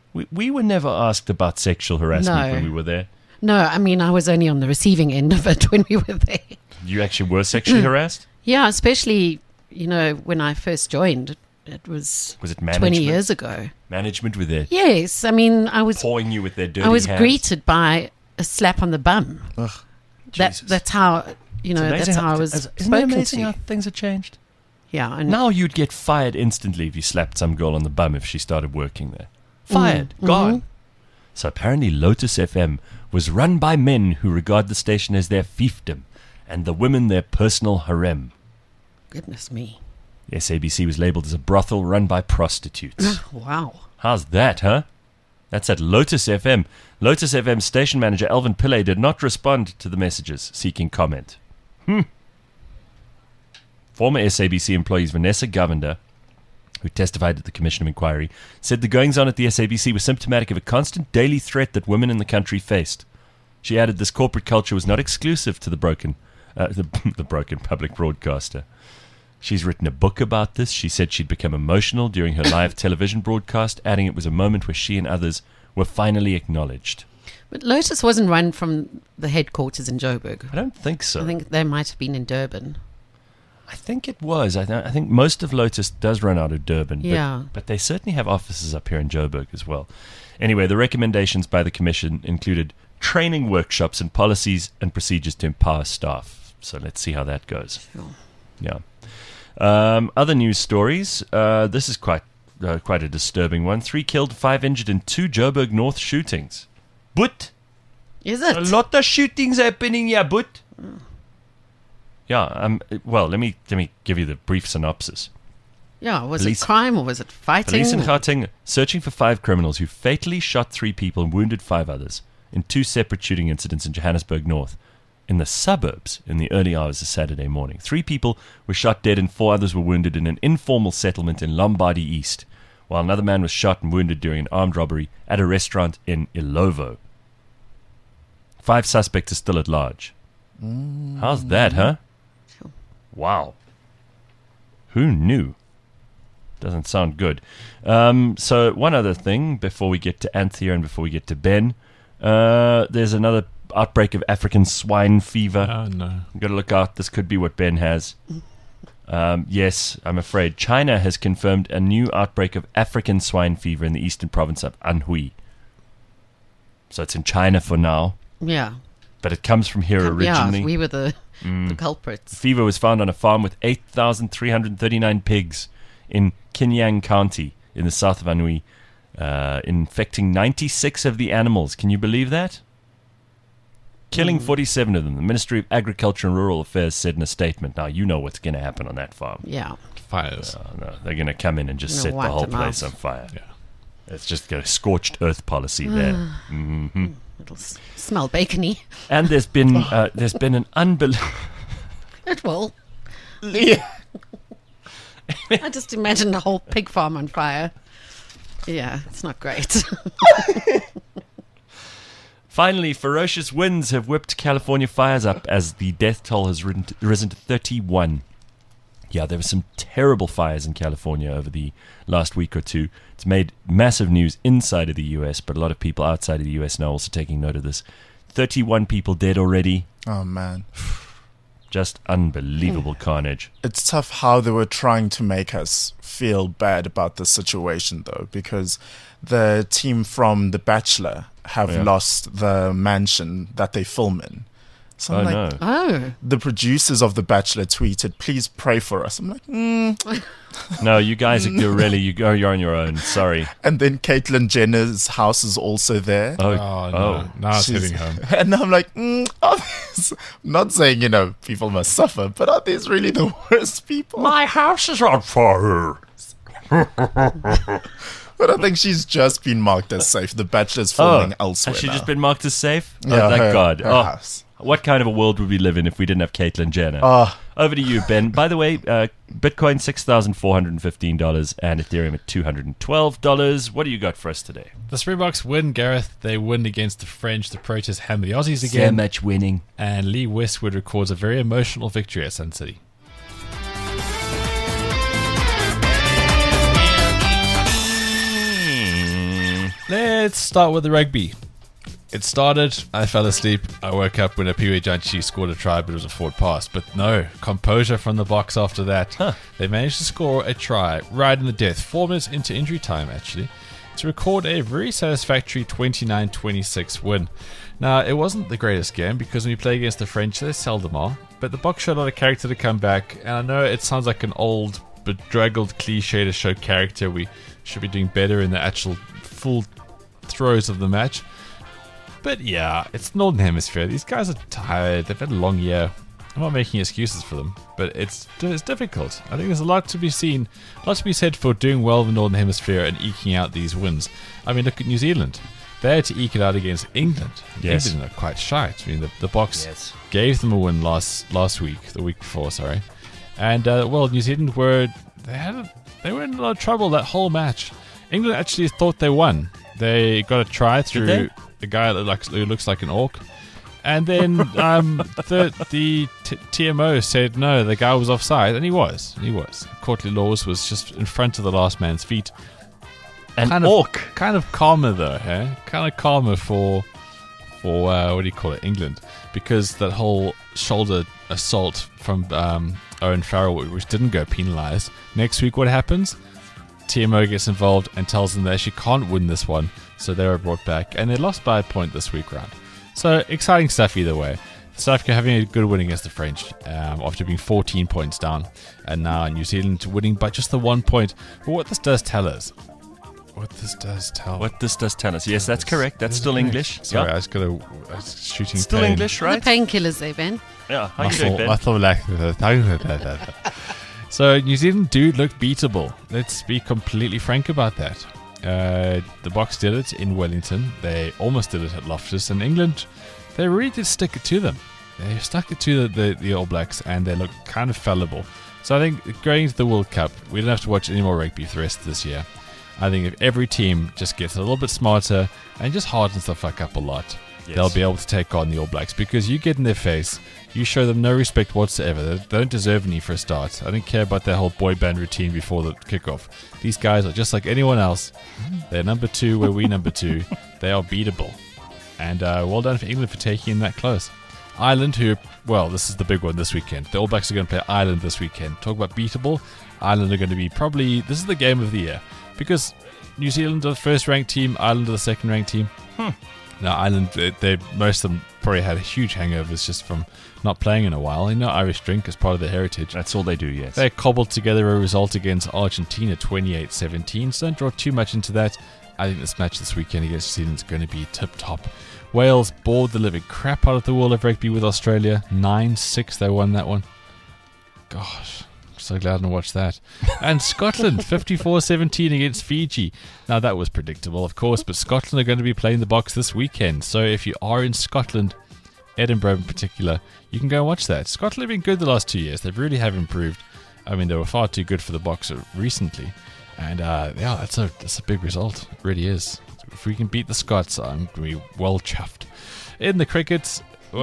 We were never asked about sexual harassment No. when we were there. No, I mean, I was only on the receiving end of it when we were there. You actually were sexually harassed? Yeah, especially, when I first joined. It was Was it management? 20 years ago. Management with their Yes, I mean, I was pawing you with their dirty I was hands? greeted by a slap on the bum. Ugh. Jesus. That's how, It's amazing that's how I was isn't it spoken amazing to. how things have changed? Yeah, and Now you'd get fired instantly if you slapped some girl on the bum if she started working there. Fired. Gone. So apparently Lotus FM was run by men who regard the station as their fiefdom and the women their personal harem. goodness me. The SABC was labelled as a brothel run by prostitutes. Wow. How's that, huh? That's at Lotus FM. Lotus FM station manager Alvin Pillay did not respond to the messages seeking comment. Former SABC employees Vanessa Govender, who testified at the Commission of Inquiry, said the goings-on at the SABC were symptomatic of a constant daily threat that women in the country faced. She added this corporate culture was not exclusive to the broken public broadcaster. She's written a book about this. She said she'd become emotional during her live television broadcast, adding it was a moment where she and others were finally acknowledged. But Lotus wasn't run from the headquarters in Joburg. I don't think so. I think they might have been in Durban. I think it was. I think most of Lotus does run out of Durban. Yeah. But they certainly have offices up here in Joburg as well. Anyway, the recommendations by the Commission included training workshops and policies and procedures to empower staff. So let's see how that goes. Sure. Yeah. Other news stories. This is quite a disturbing one. 3 killed, 5 injured in 2 Joburg North shootings. But Is it? a lot of shootings happening here, but yeah. Well, let me give you the brief synopsis. Yeah, was Police- it crime or was it fighting? Police in Gauteng searching for 5 criminals who fatally shot 3 people and wounded 5 others in 2 separate shooting incidents in Johannesburg North, in the suburbs, in the early hours of Saturday morning. 3 people were shot dead and 4 others were wounded in an informal settlement in Lombardy East, while another man was shot and wounded during an armed robbery at a restaurant in Ilovo. 5 suspects are still at large. How's that, huh? Sure. Wow. Who knew? Doesn't sound good. So one other thing before we get to Anthea and before we get to Ben. There's another outbreak of African swine fever. Oh, no. You've got to look out. This could be what Ben has. Yes, I'm afraid. China has confirmed a new outbreak of African swine fever in the eastern province of Anhui. So it's in China for now, Yeah. but it comes from here originally. Yeah, we were the culprits. Fever was found on a farm with 8,339 pigs in Kinyang County in the south of Anhui, infecting 96 of the animals. Can you believe that? Killing 47 of them. The Ministry of Agriculture and Rural Affairs said in a statement. Now, you know what's going to happen on that farm. Yeah. Fires. No, they're going to come in and just Gonna set the wipe whole them place out. on fire. Yeah. It's just got a scorched earth policy there. It'll smell bacony. And there's been an unbelievable... It will. Yeah. I just imagined a whole pig farm on fire. Yeah, it's not great. Finally, ferocious winds have whipped California fires up as the death toll has risen to 31. Yeah, there were some terrible fires in California over the last week or two. It's made massive news inside of the US, but a lot of people outside of the US now also taking note of this. 31 people dead already. Oh, man. Just unbelievable carnage. It's tough how they were trying to make us feel bad about the situation, though, because the team from The Bachelor have lost the mansion that they film in. So I'm Oh, like, no. Oh. the producers of The Bachelor tweeted, "Please pray for us." I'm like, No, you guys, you're on your own. Sorry. And then Caitlyn Jenner's house is also there. Oh, no. Now it's She's- hitting home. And I'm like, are these, I'm not saying, people must suffer, but are these really the worst people? My house is on fire. But I think she's just been marked as safe. The Bachelor's filming elsewhere Has she now. just been marked as safe? Yeah, oh, thank her- God. her Oh, house. what kind of a world would we live in if we didn't have Caitlyn Jenner? Ah. Over to you, Ben. By the way, Bitcoin $6,415 and Ethereum at $212. What do you got for us today? The Springboks win, Gareth. They win against the French. The Proteas hammer the Aussies again. much winning. And Lee Westwood records a very emotional victory at Sun City. Let's start with the rugby. It started, I fell asleep, I woke up when a Piwe Janchi scored a try, but it was a forward pass. But no, composure from the box after that. They managed to score a try right in the death, 4 minutes into injury time actually, to record a very satisfactory 29-26 win. Now, it wasn't the greatest game because when you play against the French, they seldom are, but the Boks showed a lot of character to come back, and I know it sounds like an old, bedraggled cliche to show character. We should be doing better in the actual full throes of the match. But yeah, it's Northern Hemisphere. These guys are tired. They've had a long year. I'm not making excuses for them, but it's difficult. I think there's a lot to be seen, a lot to be said for doing well in the Northern Hemisphere and eking out these wins. I mean, look at New Zealand. They had to eke it out against England. Yes. England are quite shite. I mean, the Boks Yes. gave them a win last week, the week before, sorry. And New Zealand were in a lot of trouble that whole match. England actually thought they won. They got a try through a guy who looks like an orc. And then the TMO said no, the guy was offside, and he was. Courtly Laws was just in front of the last man's feet. An orc. Kind of calmer though, eh? Kind of calmer for what do you call it, England, because that whole shoulder assault from Owen Farrell, which didn't go penalised. Next week, what happens? TMO gets involved and tells them they actually can't win this one, so they were brought back, and they lost by a point this week round. So exciting stuff either way. South Africa having a good win against the French after being 14 points down, and now New Zealand winning by just the 1 point. But what this does tell us. What this does tell us. Yes, that's correct. That's still English. Sorry, Yeah. I was shooting Still pain. English, right? The painkillers there, Ben. Yeah. How you doing, Ben? Muscle lack. So New Zealand do look beatable. Let's be completely frank about that. The Box did it in Wellington. They almost did it at Loftus. And England, they really did stick it to them. They stuck it to the All Blacks, and they look kind of fallible. So I think going into the World Cup, we don't have to watch any more rugby for the rest of this year. I think if every team just gets a little bit smarter and just hardens the fuck up a lot, they'll be able to take on the All Blacks. Because you get in their face, you show them no respect whatsoever. They don't deserve any for a start. I don't care about their whole boy band routine before the kickoff. These guys are just like anyone else. They're number 2 where we number 2. They are beatable. And well done for England for taking in that close. Ireland, this is the big one this weekend. The All Blacks are going to play Ireland this weekend. Talk about beatable. Ireland are going to be this is the game of the year. Because New Zealand are the first-ranked team, Ireland are the second-ranked team. Now, Ireland, most of them probably had huge hangovers just from not playing in a while. Irish drink is part of their heritage. That's all they do, yes. They cobbled together a result against Argentina 28-17, so don't draw too much into that. I think this match this weekend against New Zealand is going to be tip-top. Wales bored the living crap out of the World of Rugby with Australia. 9-6 they won that one. Gosh, I'm so glad I watched that. And Scotland 54-17 against Fiji. Now that was predictable, of course, but Scotland are going to be playing the Box this weekend. So if you are in Scotland, Edinburgh in particular, you can go and watch that. Scotland have been good the last 2 years. They really have improved. I mean, they were far too good for the Box recently. And that's a big result. It really is. If we can beat the Scots, I'm going to be well chuffed. In the cricket,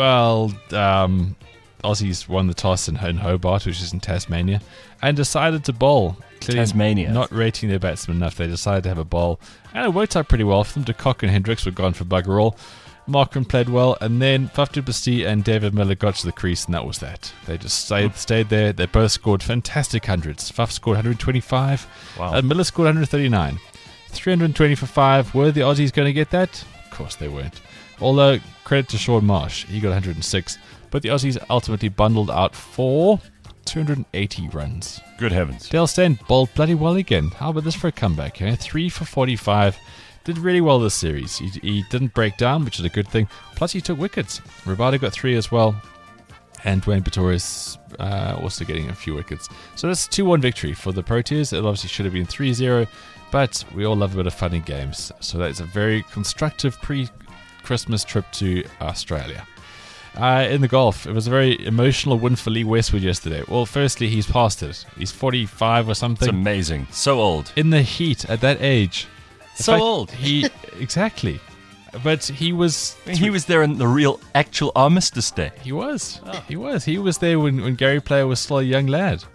Aussies won the toss in Hobart, which is in Tasmania, and decided to bowl. Clearly Tasmania. Not rating their batsmen enough. They decided to have a bowl, and it worked out pretty well for them. De Kock and Hendricks were gone for bugger all. Markram played well, and then Faf du Plessis and David Miller got to the crease, and that was that. They just stayed there. They both scored fantastic hundreds. Faf scored 125, and Miller scored 139. 320 for 5. Were the Aussies going to get that? Of course they weren't. Although, credit to Sean Marsh, he got 106. But the Aussies ultimately bundled out for 280 runs. Good heavens. Dale Steyn bowled bloody well again. How about this for a comeback? 3 for 45. Did really well this series. He didn't break down, which is a good thing. Plus, he took wickets. Rabada got 3 as well. And Dwayne Pretorius also getting a few wickets. So that's a 2-1 victory for the Proteas. It obviously should have been 3-0. But we all love a bit of fun in games. So that's a very constructive pre-Christmas trip to Australia. In the golf, it was a very emotional win for Lee Westwood yesterday. Well, firstly, he's past it. He's 45 or something. It's amazing. So old. In the heat at that age. Old. Exactly. But he was... He was there on the real, actual Armistice Day. He was. Oh. He was. He was there when Gary Player was still a young lad.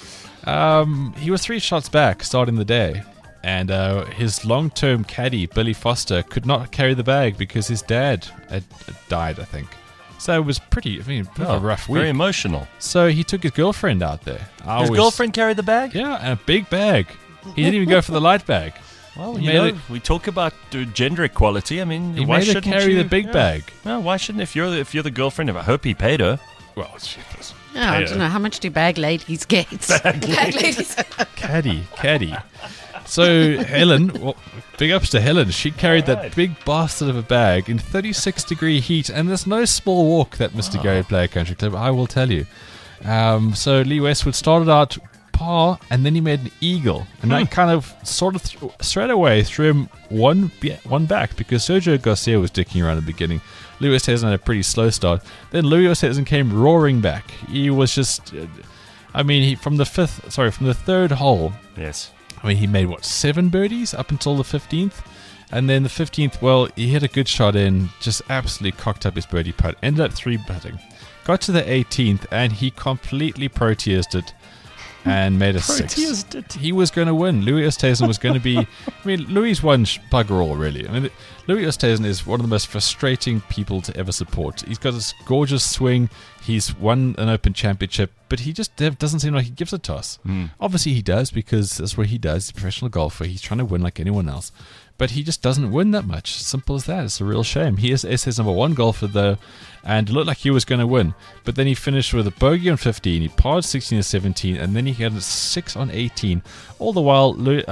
He was 3 shots back starting the day. And his long-term caddy, Billy Foster, could not carry the bag because his dad had died, I think. So it was a rough week. Very emotional. So he took his girlfriend out there. His girlfriend carried the bag? Yeah, and a big bag. He didn't even go for the light bag. Well, we talk about gender equality. I mean, why shouldn't carry the big bag? No, why shouldn't if you're the girlfriend? I hope he paid her. Well, she was. Yeah, I don't know how much do bag ladies get. Bag ladies. Caddy. So Helen, big ups to Helen. She carried that big bastard of a bag in 36-degree heat, and there's no small walk that Mr. Gary Player Country Club, I will tell you. So Lee Westwood started out par, and then he made an eagle, and that kind of straight away threw him one back because Sergio Garcia was dicking around at the beginning. Louis Oosthuizen had a pretty slow start. Then Louis Oosthuizen came roaring back. He was just, from the third hole. Yes. He made 7 birdies up until the 15th, and then the 15th, he hit a good shot in, just absolutely cocked up his birdie putt, ended up 3-putting, got to the 18th, and he completely Proteased it and made a 6. He was going to win. Louis Oosthuizen was going to be... Louis won bugger all, really. Louis Oosthuizen is one of the most frustrating people to ever support. He's got this gorgeous swing. He's won an Open Championship, but he just doesn't seem like he gives a toss. Obviously he does, because that's what he does. He's a professional golfer. He's trying to win like anyone else. but he just doesn't win that much. Simple as that. It's a real shame. He is SA's number 1 golfer, though, and it looked like he was going to win. But then he finished with a bogey on 15, he parred 16 and 17, and then he had a 6 on 18. All the while,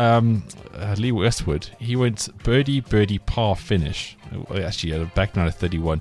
Lee Westwood, he went birdie, par finish. Actually, he had a back nine of 31.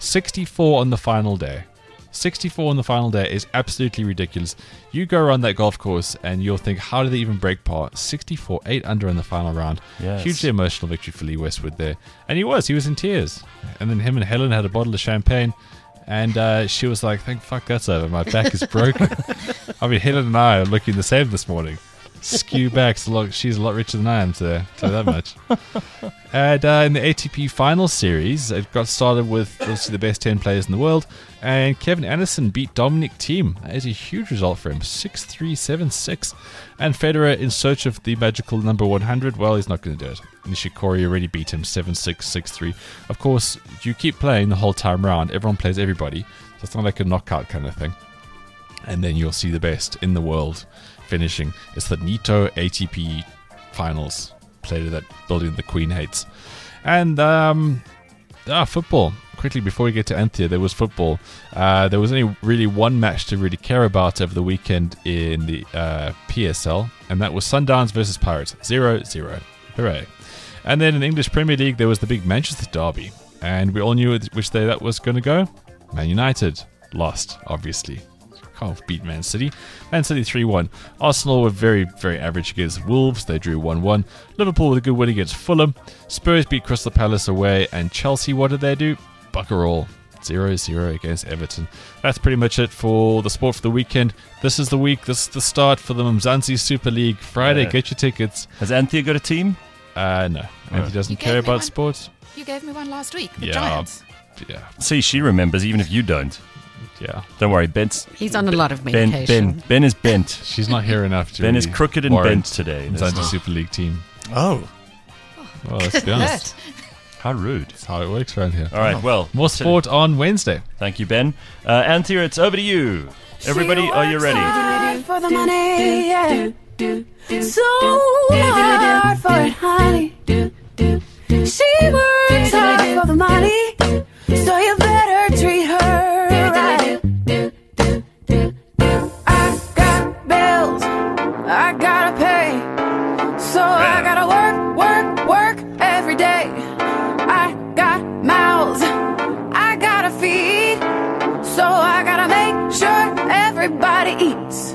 64 on the final day. 64 on the final day is absolutely ridiculous. You go around that golf course and you'll think, how did they even break par? 64, 8 under in the final round. Yes. Hugely emotional victory for Lee Westwood there. And he was in tears. And then him and Helen had a bottle of champagne. And she was like, thank fuck that's over. My back is broken. I mean, Helen and I are looking the same this morning. Skew back. She's a lot richer than I am today. Tell you that much. And in the ATP Finals Series, it got started with obviously the best 10 players in the world. And Kevin Anderson beat Dominic Thiem. That is a huge result for him. 6-3, 7-6. And Federer, in search of the magical number 100, well, he's not going to do it. Nishikori already beat him 7-6, 6-3. Of course, you keep playing the whole time round. Everyone plays everybody. So it's not like a knockout kind of thing. And then you'll see the best in the world finishing. It's the Nito ATP Finals, played at that building the Queen hates. And football. Quickly, before we get to Anthea, there was football. There was only really one match to really care about over the weekend in the PSL, and that was Sundowns versus Pirates, 0-0. Hooray. And then in the English Premier League, there was the big Manchester derby, and we all knew which day that was going to go. Man United lost, obviously. Can't beat Man City. Man City 3-1. Arsenal were very, very average against Wolves. They drew 1-1. Liverpool with a good win against Fulham. Spurs beat Crystal Palace away. And Chelsea, what did they do? Bugger all. 0-0 against Everton. That's pretty much it for the sport for the weekend. This is the week. This is the start for the Mzansi Super League. Friday, get your tickets. Has Anthea got a team? No. Anthea doesn't care about sports. You gave me one last week. The Yeah. Giants. Yeah. See, she remembers even if you don't. Yeah. Don't worry, Ben's... He's on a lot of medication. Ben is bent. She's not here enough to Ben is really crooked and warrant bent today. Mzansi Super League team. Oh, Well, let's be honest. How rude. That's how it works around here. All right, well... More sport on Wednesday. Thank you, Ben. Anthea, it's over to you. Everybody, are you ready? Hard for the money, yeah. So hard for it, honey. She works hard for the money, so you better treat her right. I got bills, I gotta pay, so I gotta work every day. I got mouths, I gotta feed, so I gotta make sure everybody eats.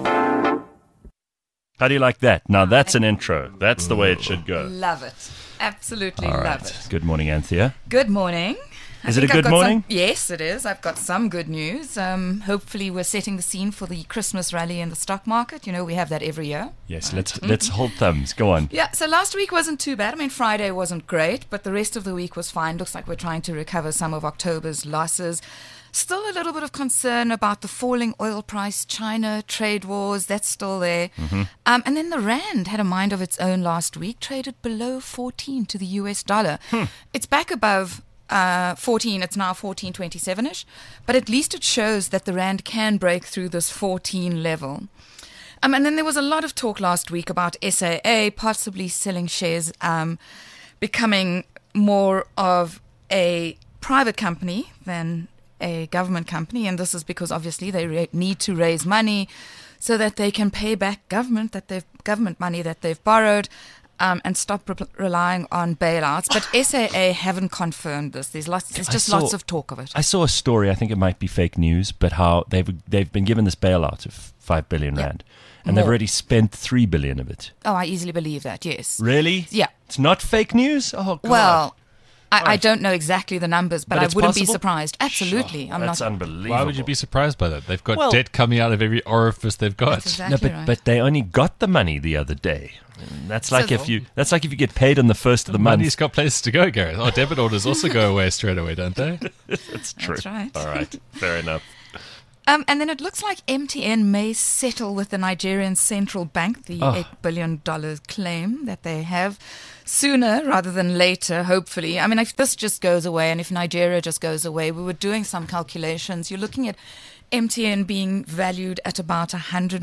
How do you like that? Now, that's an intro. That's the way it should go. Love it. Absolutely All love right. it. Good morning, Anthea. Good morning. Is it a think I've good got morning? Yes, it is. I've got some good news. Hopefully, we're setting the scene for the Christmas rally in the stock market. You know, we have that every year. Yes, let's hold thumbs. Go on. Yeah, so last week wasn't too bad. I mean, Friday wasn't great, but the rest of the week was fine. Looks like we're trying to recover some of October's losses. Still a little bit of concern about the falling oil price, China, trade wars, that's still there. And then the Rand had a mind of its own last week, traded below 14 to the US dollar. It's back above 14, it's now 14.27-ish, but at least it shows that the Rand can break through this 14 level. And then there was a lot of talk last week about SAA possibly selling shares, becoming more of a private company than a government company, and this is because obviously they need to raise money so that they can pay back government money that they've borrowed, and stop relying on bailouts. But SAA haven't confirmed this. There's just lots of talk of it. I saw a story. I think it might be fake news, but how they've been given this bailout of 5 billion rand, and they've More. already spent 3 billion of it. Oh, I easily believe that. Yes. Really? Yeah. It's not fake news. Oh God. Well, I Right. don't know exactly the numbers, but But I it's wouldn't be possible? surprised. Absolutely. Sure. I'm That's not. unbelievable. Why would you be surprised by that? They've got Well- debt coming out of every orifice they've got. That's exactly right. but they only got the money the other day. That's So like if you get paid on the first of the month. Money's got places to go, Gareth. Oh, debit orders also go away straight away, don't they? That's true. That's right. All right. Fair enough. And then it looks like MTN may settle with the Nigerian Central Bank, the $8 billion claim that they have, sooner rather than later, hopefully. I mean, if this just goes away and if Nigeria just goes away, we were doing some calculations. You're looking at MTN being valued at about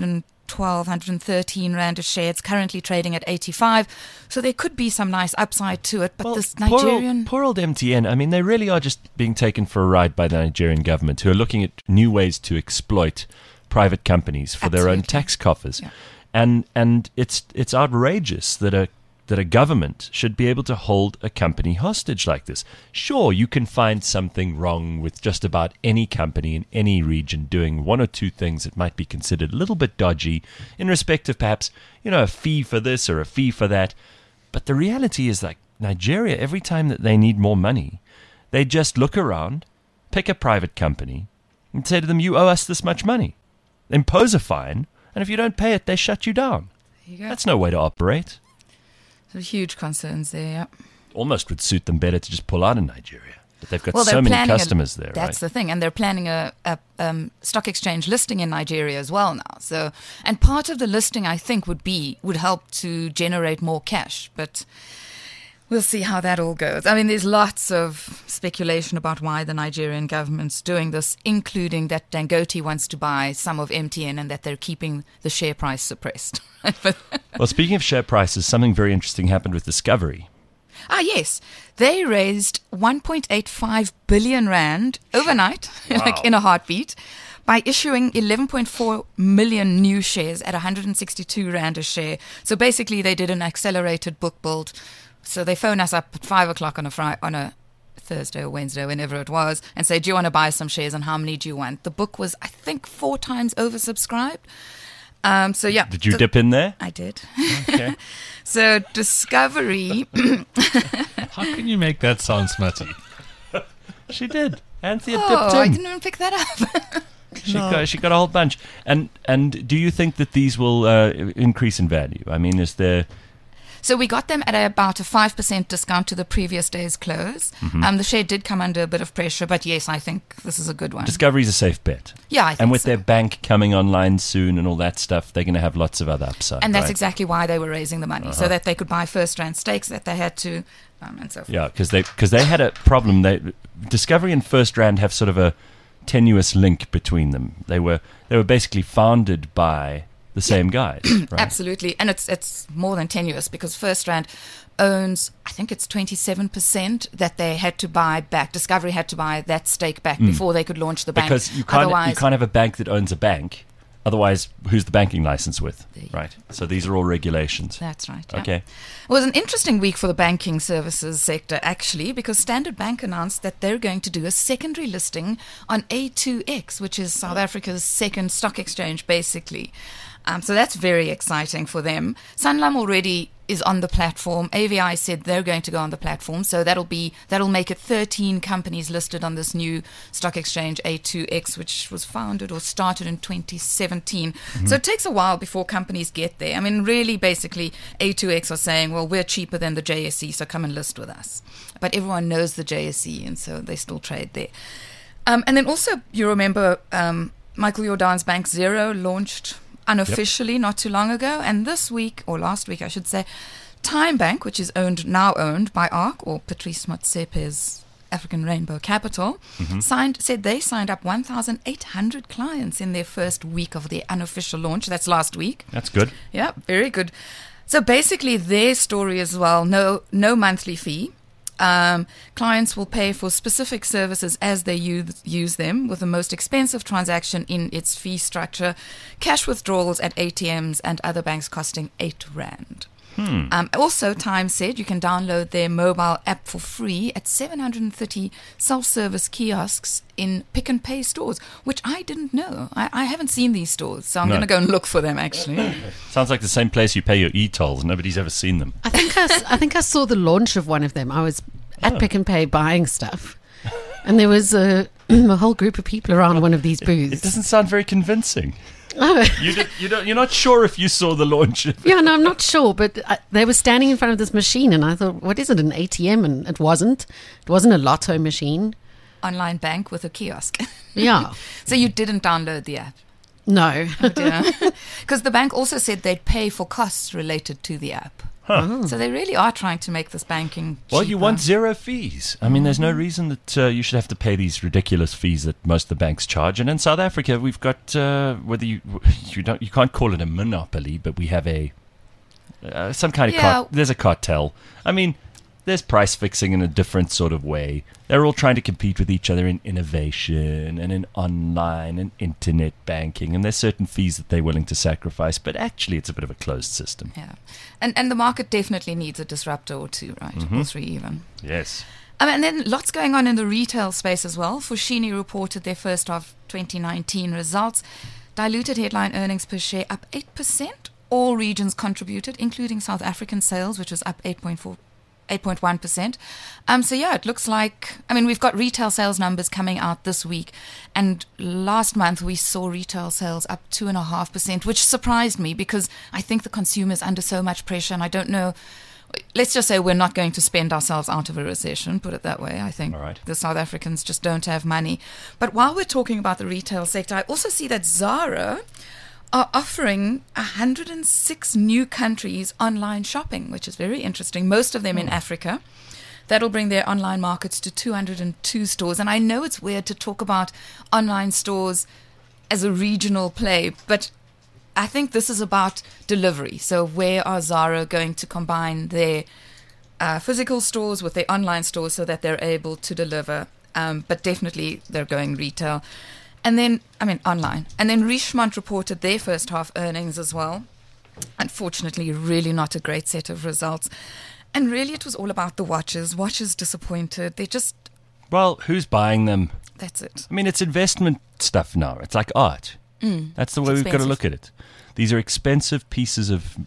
113 Rand a share. It's currently trading at 85. So there could be some nice upside to it. But Well, this poor Nigerian... poor old MTN, I mean, they really are just being taken for a ride by the Nigerian government, who are looking at new ways to exploit private companies for their own Absolutely. tax coffers. Yeah. And it's outrageous that a government should be able to hold a company hostage like this. Sure, you can find something wrong with just about any company in any region doing one or two things that might be considered a little bit dodgy in respect of perhaps, a fee for this or a fee for that. But the reality is, like Nigeria, every time that they need more money, they just look around, pick a private company, and say to them, you owe us this much money. Impose a fine, and if you don't pay it, they shut you down. There you go. That's no way to operate. So huge concerns there, yeah. Almost would suit them better to just pull out of Nigeria. But they've got Well, so they're many planning customers there, That's right? the thing, and they're planning a stock exchange listing in Nigeria as well now. So, and part of the listing, I think, would help to generate more cash. But we'll see how that all goes. I mean, there's lots of speculation about why the Nigerian government's doing this, including that Dangote wants to buy some of MTN and that they're keeping the share price suppressed. But Well, speaking of share prices, something very interesting happened with Discovery. yes, they raised 1.85 billion rand overnight, like in a heartbeat, by issuing 11.4 million new shares at 162 rand a share. So basically, they did an accelerated book build. So they phone us up at 5 o'clock on a Thursday or Wednesday, whenever it was, and say, do you want to buy some shares and how many do you want? The book was, I think, 4 times oversubscribed. So yeah. Did you dip in there? I did. Okay. So Discovery... How can you make that sound smutty? She did. Anthea Oh, dipped I in. didn't even pick that up. She got a whole bunch. And do you think that these will increase in value? I mean, is there... So we got them at about a 5% discount to the previous day's close. The share did come under a bit of pressure, but yes, I think this is a good one. Discovery's a safe bet. Yeah, I think And with so. their bank coming online soon and all that stuff, they're going to have lots of other upside. And that's right? exactly why they were raising the money, so that they could buy first rand stakes that they had to, and so forth. Yeah, because they had a problem. Discovery and First Rand have sort of a tenuous link between them. They were basically founded by the same guys, right? Absolutely, and it's more than tenuous because First Rand owns, I think it's 27% that they had to buy back. Discovery had to buy that stake back before they could launch the bank. Because you can't Otherwise, have a bank that owns a bank. Otherwise, who's the banking license with? There you Right. So these are all regulations. That's right. Yeah. Okay. It was an interesting week for the banking services sector, actually, because Standard Bank announced that they're going to do a secondary listing on A2X, which is South Africa's second stock exchange, basically. So that's very exciting for them. Sanlam already is on the platform. AVI said they're going to go on the platform, so that'll make it 13 companies listed on this new stock exchange A2X, which was founded or started in 2017. So it takes a while before companies get there. I mean, really, basically, A2X are saying, well, we're cheaper than the JSE, so come and list with us. But everyone knows the JSE, and so they still trade there. And then also, you remember Michael Jordaan's Bank Zero launched unofficially not too long ago, and this week, or last week I should say, Time Bank, which is now owned by ARC, or Patrice Motsepe's African Rainbow Capital, said they signed up 1,800 clients in their first week of their unofficial launch. That's last week. That's good. Yeah, very good. So basically their story as well, no monthly fee. Clients will pay for specific services as they use them, with the most expensive transaction in its fee structure, cash withdrawals at ATMs and other banks costing 8 rand. Also, Time said you can download their mobile app for free at 730 self-service kiosks in Pick n Pay stores, which I didn't know. I haven't seen these stores, so I'm No. going to go and look for them, actually. Sounds like the same place you pay your e-tolls. Nobody's ever seen them. I think I saw the launch of one of them. I was at Pick n Pay buying stuff, and there was a whole group of people around one of these It booths. doesn't sound very convincing. Oh. You're not sure if you saw the launch. Yeah, no, I'm not sure, but they were standing in front of this machine, and I thought, what is it, an ATM? And it wasn't. It wasn't a lotto machine. Online bank with a kiosk. Yeah. So you didn't download the app? No. Because the bank also said they'd pay for costs related to the app. So they really are trying to make this banking Well, you cheaper. want zero fees. I mean, there's no reason that you should have to pay these ridiculous fees that most of the banks charge. And in South Africa, we've got whether you can't call it a monopoly, but we have a some kind of there's a cartel. I mean, there's price fixing in a different sort of way. They're all trying to compete with each other in innovation and in online and internet banking, and there's certain fees that they're willing to sacrifice, but actually it's a bit of a closed system. Yeah. And the market definitely needs a disruptor or two, right? Or three even. Yes. And then lots going on in the retail space as well. Foschini reported their first half 2019 results. Diluted headline earnings per share up 8%. All regions contributed, including South African sales, which was up 8.1%. So yeah, it looks like, I mean, we've got retail sales numbers coming out this week, and last month we saw retail sales up 2.5%, which surprised me because I think the consumer's under so much pressure, and I don't know. Let's just say we're not going to spend ourselves out of a recession, put it that way. I think All right. the South Africans just don't have money. But while we're talking about the retail sector, I also see that Zara are offering 106 new countries online shopping, which is very interesting, most of them in Africa. That'll bring their online markets to 202 stores. And I know it's weird to talk about online stores as a regional play, but I think this is about delivery. So where are Zara going to combine their physical stores with their online stores so that they're able to deliver? But definitely they're going retail. And then, online. And then Richemont reported their first half earnings as well. Unfortunately, really not a great set of results. And really it was all about the watches. Watches disappointed. They just, Well, who's buying them? that's it. I mean, it's investment stuff now. It's like art. That's the way we've got to expensive. look at it. These are expensive pieces of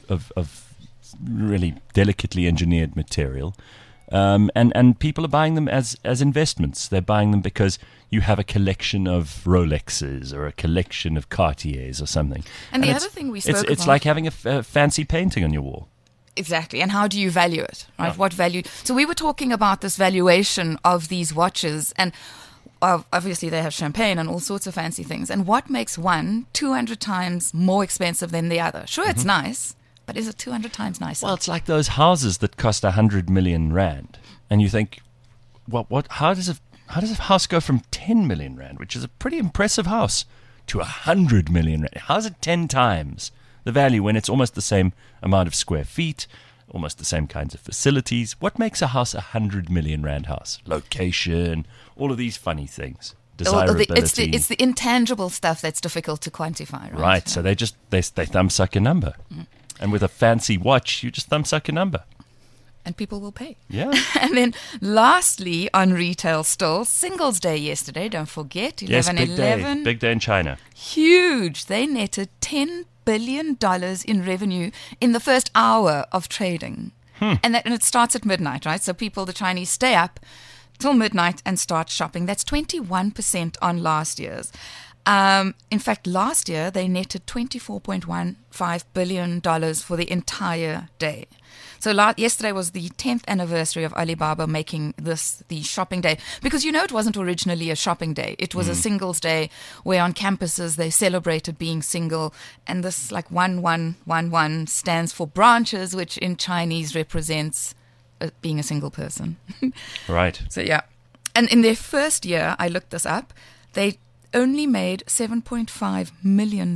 really delicately engineered material. And people are buying them as investments. They're buying them because you have a collection of Rolexes or a collection of Cartiers or something. And the it's- other thing we spoke it's about- like having a fancy painting on your wall. Exactly. And how do you value it, right? Yeah. What value? So we were talking about this valuation of these watches, and obviously they have champagne and all sorts of fancy things. And what makes one 200 times more expensive than the other? Sure, it's nice, but is it 200 times nicer? Well, it's like those houses that cost 100 million rand, and you think, what? How does a house go from 10 million rand, which is a pretty impressive house, to 100 million rand? How's it 10 times the value when it's almost the same amount of square feet, almost the same kinds of facilities? What makes a house 100 million rand house? Location, all of these funny things. Desirability. It's the intangible stuff that's difficult to quantify, right? Right, so they thumbsuck a number. And with a fancy watch, you just thumbsuck a number. And people will pay. Yeah. And then lastly, on retail still, Singles Day yesterday, don't forget, Yes, 11/11. big day in China. Huge. They netted $10 billion in revenue in the first hour of trading. And it starts at midnight, right? So the Chinese stay up till midnight and start shopping. That's 21% on last year's. In fact, last year they netted $24.15 billion for the entire day. So yesterday was the 10th anniversary of Alibaba making this the shopping day. Because it wasn't originally a shopping day. It was a singles day where on campuses they celebrated being single. And this 1111 stands for branches, which in Chinese represents being a single person. Right. So yeah. And in their first year, I looked this up, they only made $7.5 million.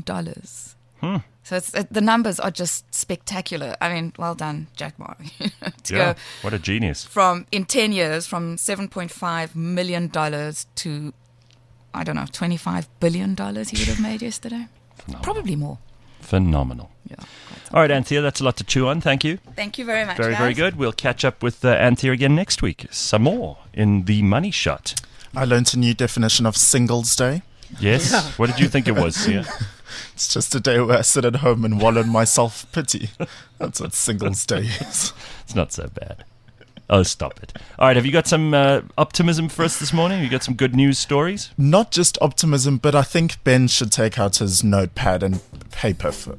So the numbers are just spectacular. I mean, well done, Jack Ma. To go What a genius. in 10 years from $7.5 million to, I don't know, $25 billion he would have made yesterday. Probably more. Phenomenal. Yeah. All right, Anthea, that's a lot to chew on. Thank you. Thank you very much. Very, guys. very good. We'll catch up with Anthea again next week. Some more in the Money Shot. I learned a new definition of Singles Day. Yes? What did you think it was, Sia? It's just a day where I sit at home and wallow in my self-pity. That's what Singles Day is. It's not so bad. Oh, stop it. All right, have you got some optimism for us this morning? Have you got some good news stories? Not just optimism, but I think Ben should take out his notepad and pen for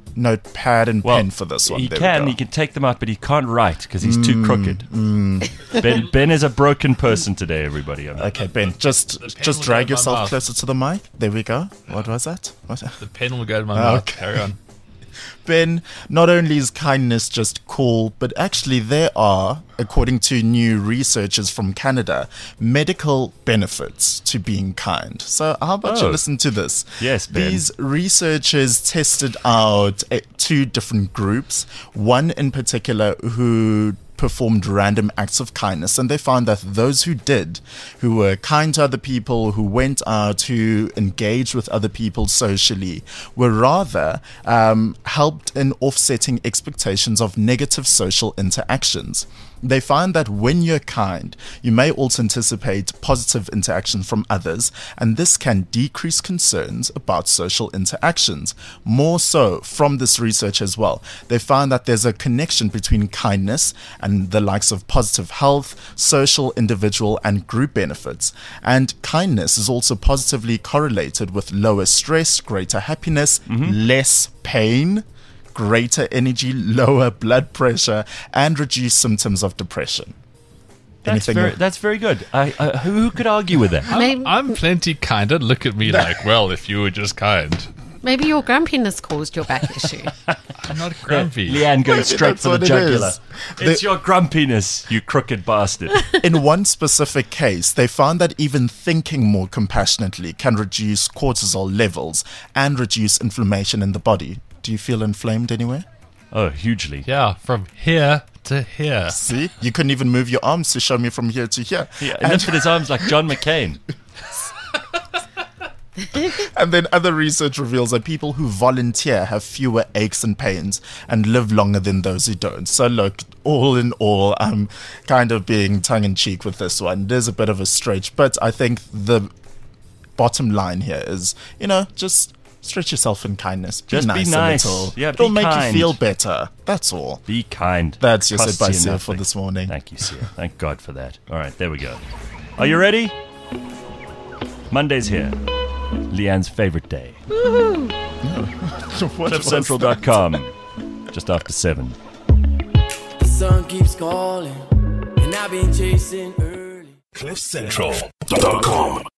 this one. He There we can. go. He can take them out, but he can't write because he's too crooked. Ben is a broken person today, everybody. Okay, Ben, just will drag go in my yourself mouth. closer to the mic. There we go. What was that? What? The pen will go to my Oh, mouth. okay. Carry on. Ben, not only is kindness just cool, but actually there are, according to new researchers from Canada, medical benefits to being kind. So how about you listen to this? Yes, Ben. These researchers tested out 2 different groups, one in particular who performed random acts of kindness, and they found that those who were kind to other people, who went out, who engaged with other people socially, were rather helped in offsetting expectations of negative social interactions. They find that when you're kind, you may also anticipate positive interaction from others, and this can decrease concerns about social interactions. More so, from this research as well, they found that there's a connection between kindness and the likes of positive health, social, individual, and group benefits. And kindness is also positively correlated with lower stress, greater happiness, less pain, greater energy, lower blood pressure, and reduced symptoms of depression. That's very good. Who could argue with that? I'm plenty kind. Don't look at me like, well, if you were just kind. Maybe your grumpiness caused your back issue. I'm not grumpy. Leanne goes straight That's for the what it jugular. is. It's your grumpiness, you crooked bastard. In one specific case, they found that even thinking more compassionately can reduce cortisol levels and reduce inflammation in the body. Do you feel inflamed anywhere? Oh, hugely. Yeah, from here to here. See? You couldn't even move your arms to show me from here to here. Yeah, and lifted his arms like John McCain. And then other research reveals that people who volunteer have fewer aches and pains and live longer than those who don't. So look, all in all, I'm kind of being tongue-in-cheek with this one. There's a bit of a stretch, but I think the bottom line here is, just stretch yourself in kindness. Just be nice. nice. A little. Yeah, It'll be make kind. you feel better. That's all. Be kind. That's your Costs advice you here for nothing. this morning. Thank you, Sia. Thank God for that. All right, there we go. Are you ready? Monday's here. Leanne's favorite day. CliffCentral.com. Just after 7. The sun keeps calling, and I've been chasing early. CliffCentral.com